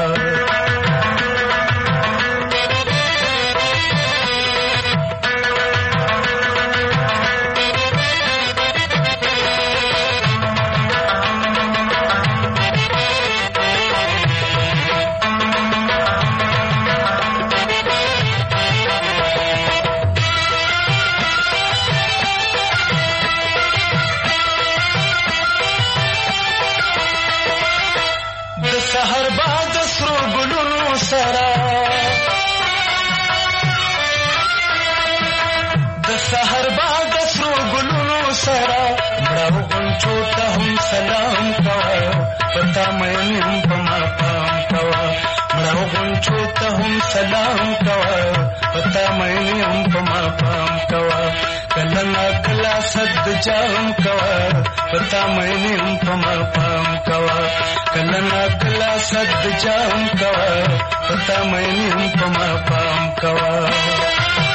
सलाम कवा पता मैं पमा पाम कवा मराव गुंचो तहुम सलाम कवा पता मैं पमा पाम कवा कलना कला सद जाम कवा पता मैं पमा पाम कवा कलना कला सद जाम कवा पता मैं पमा पाम कवा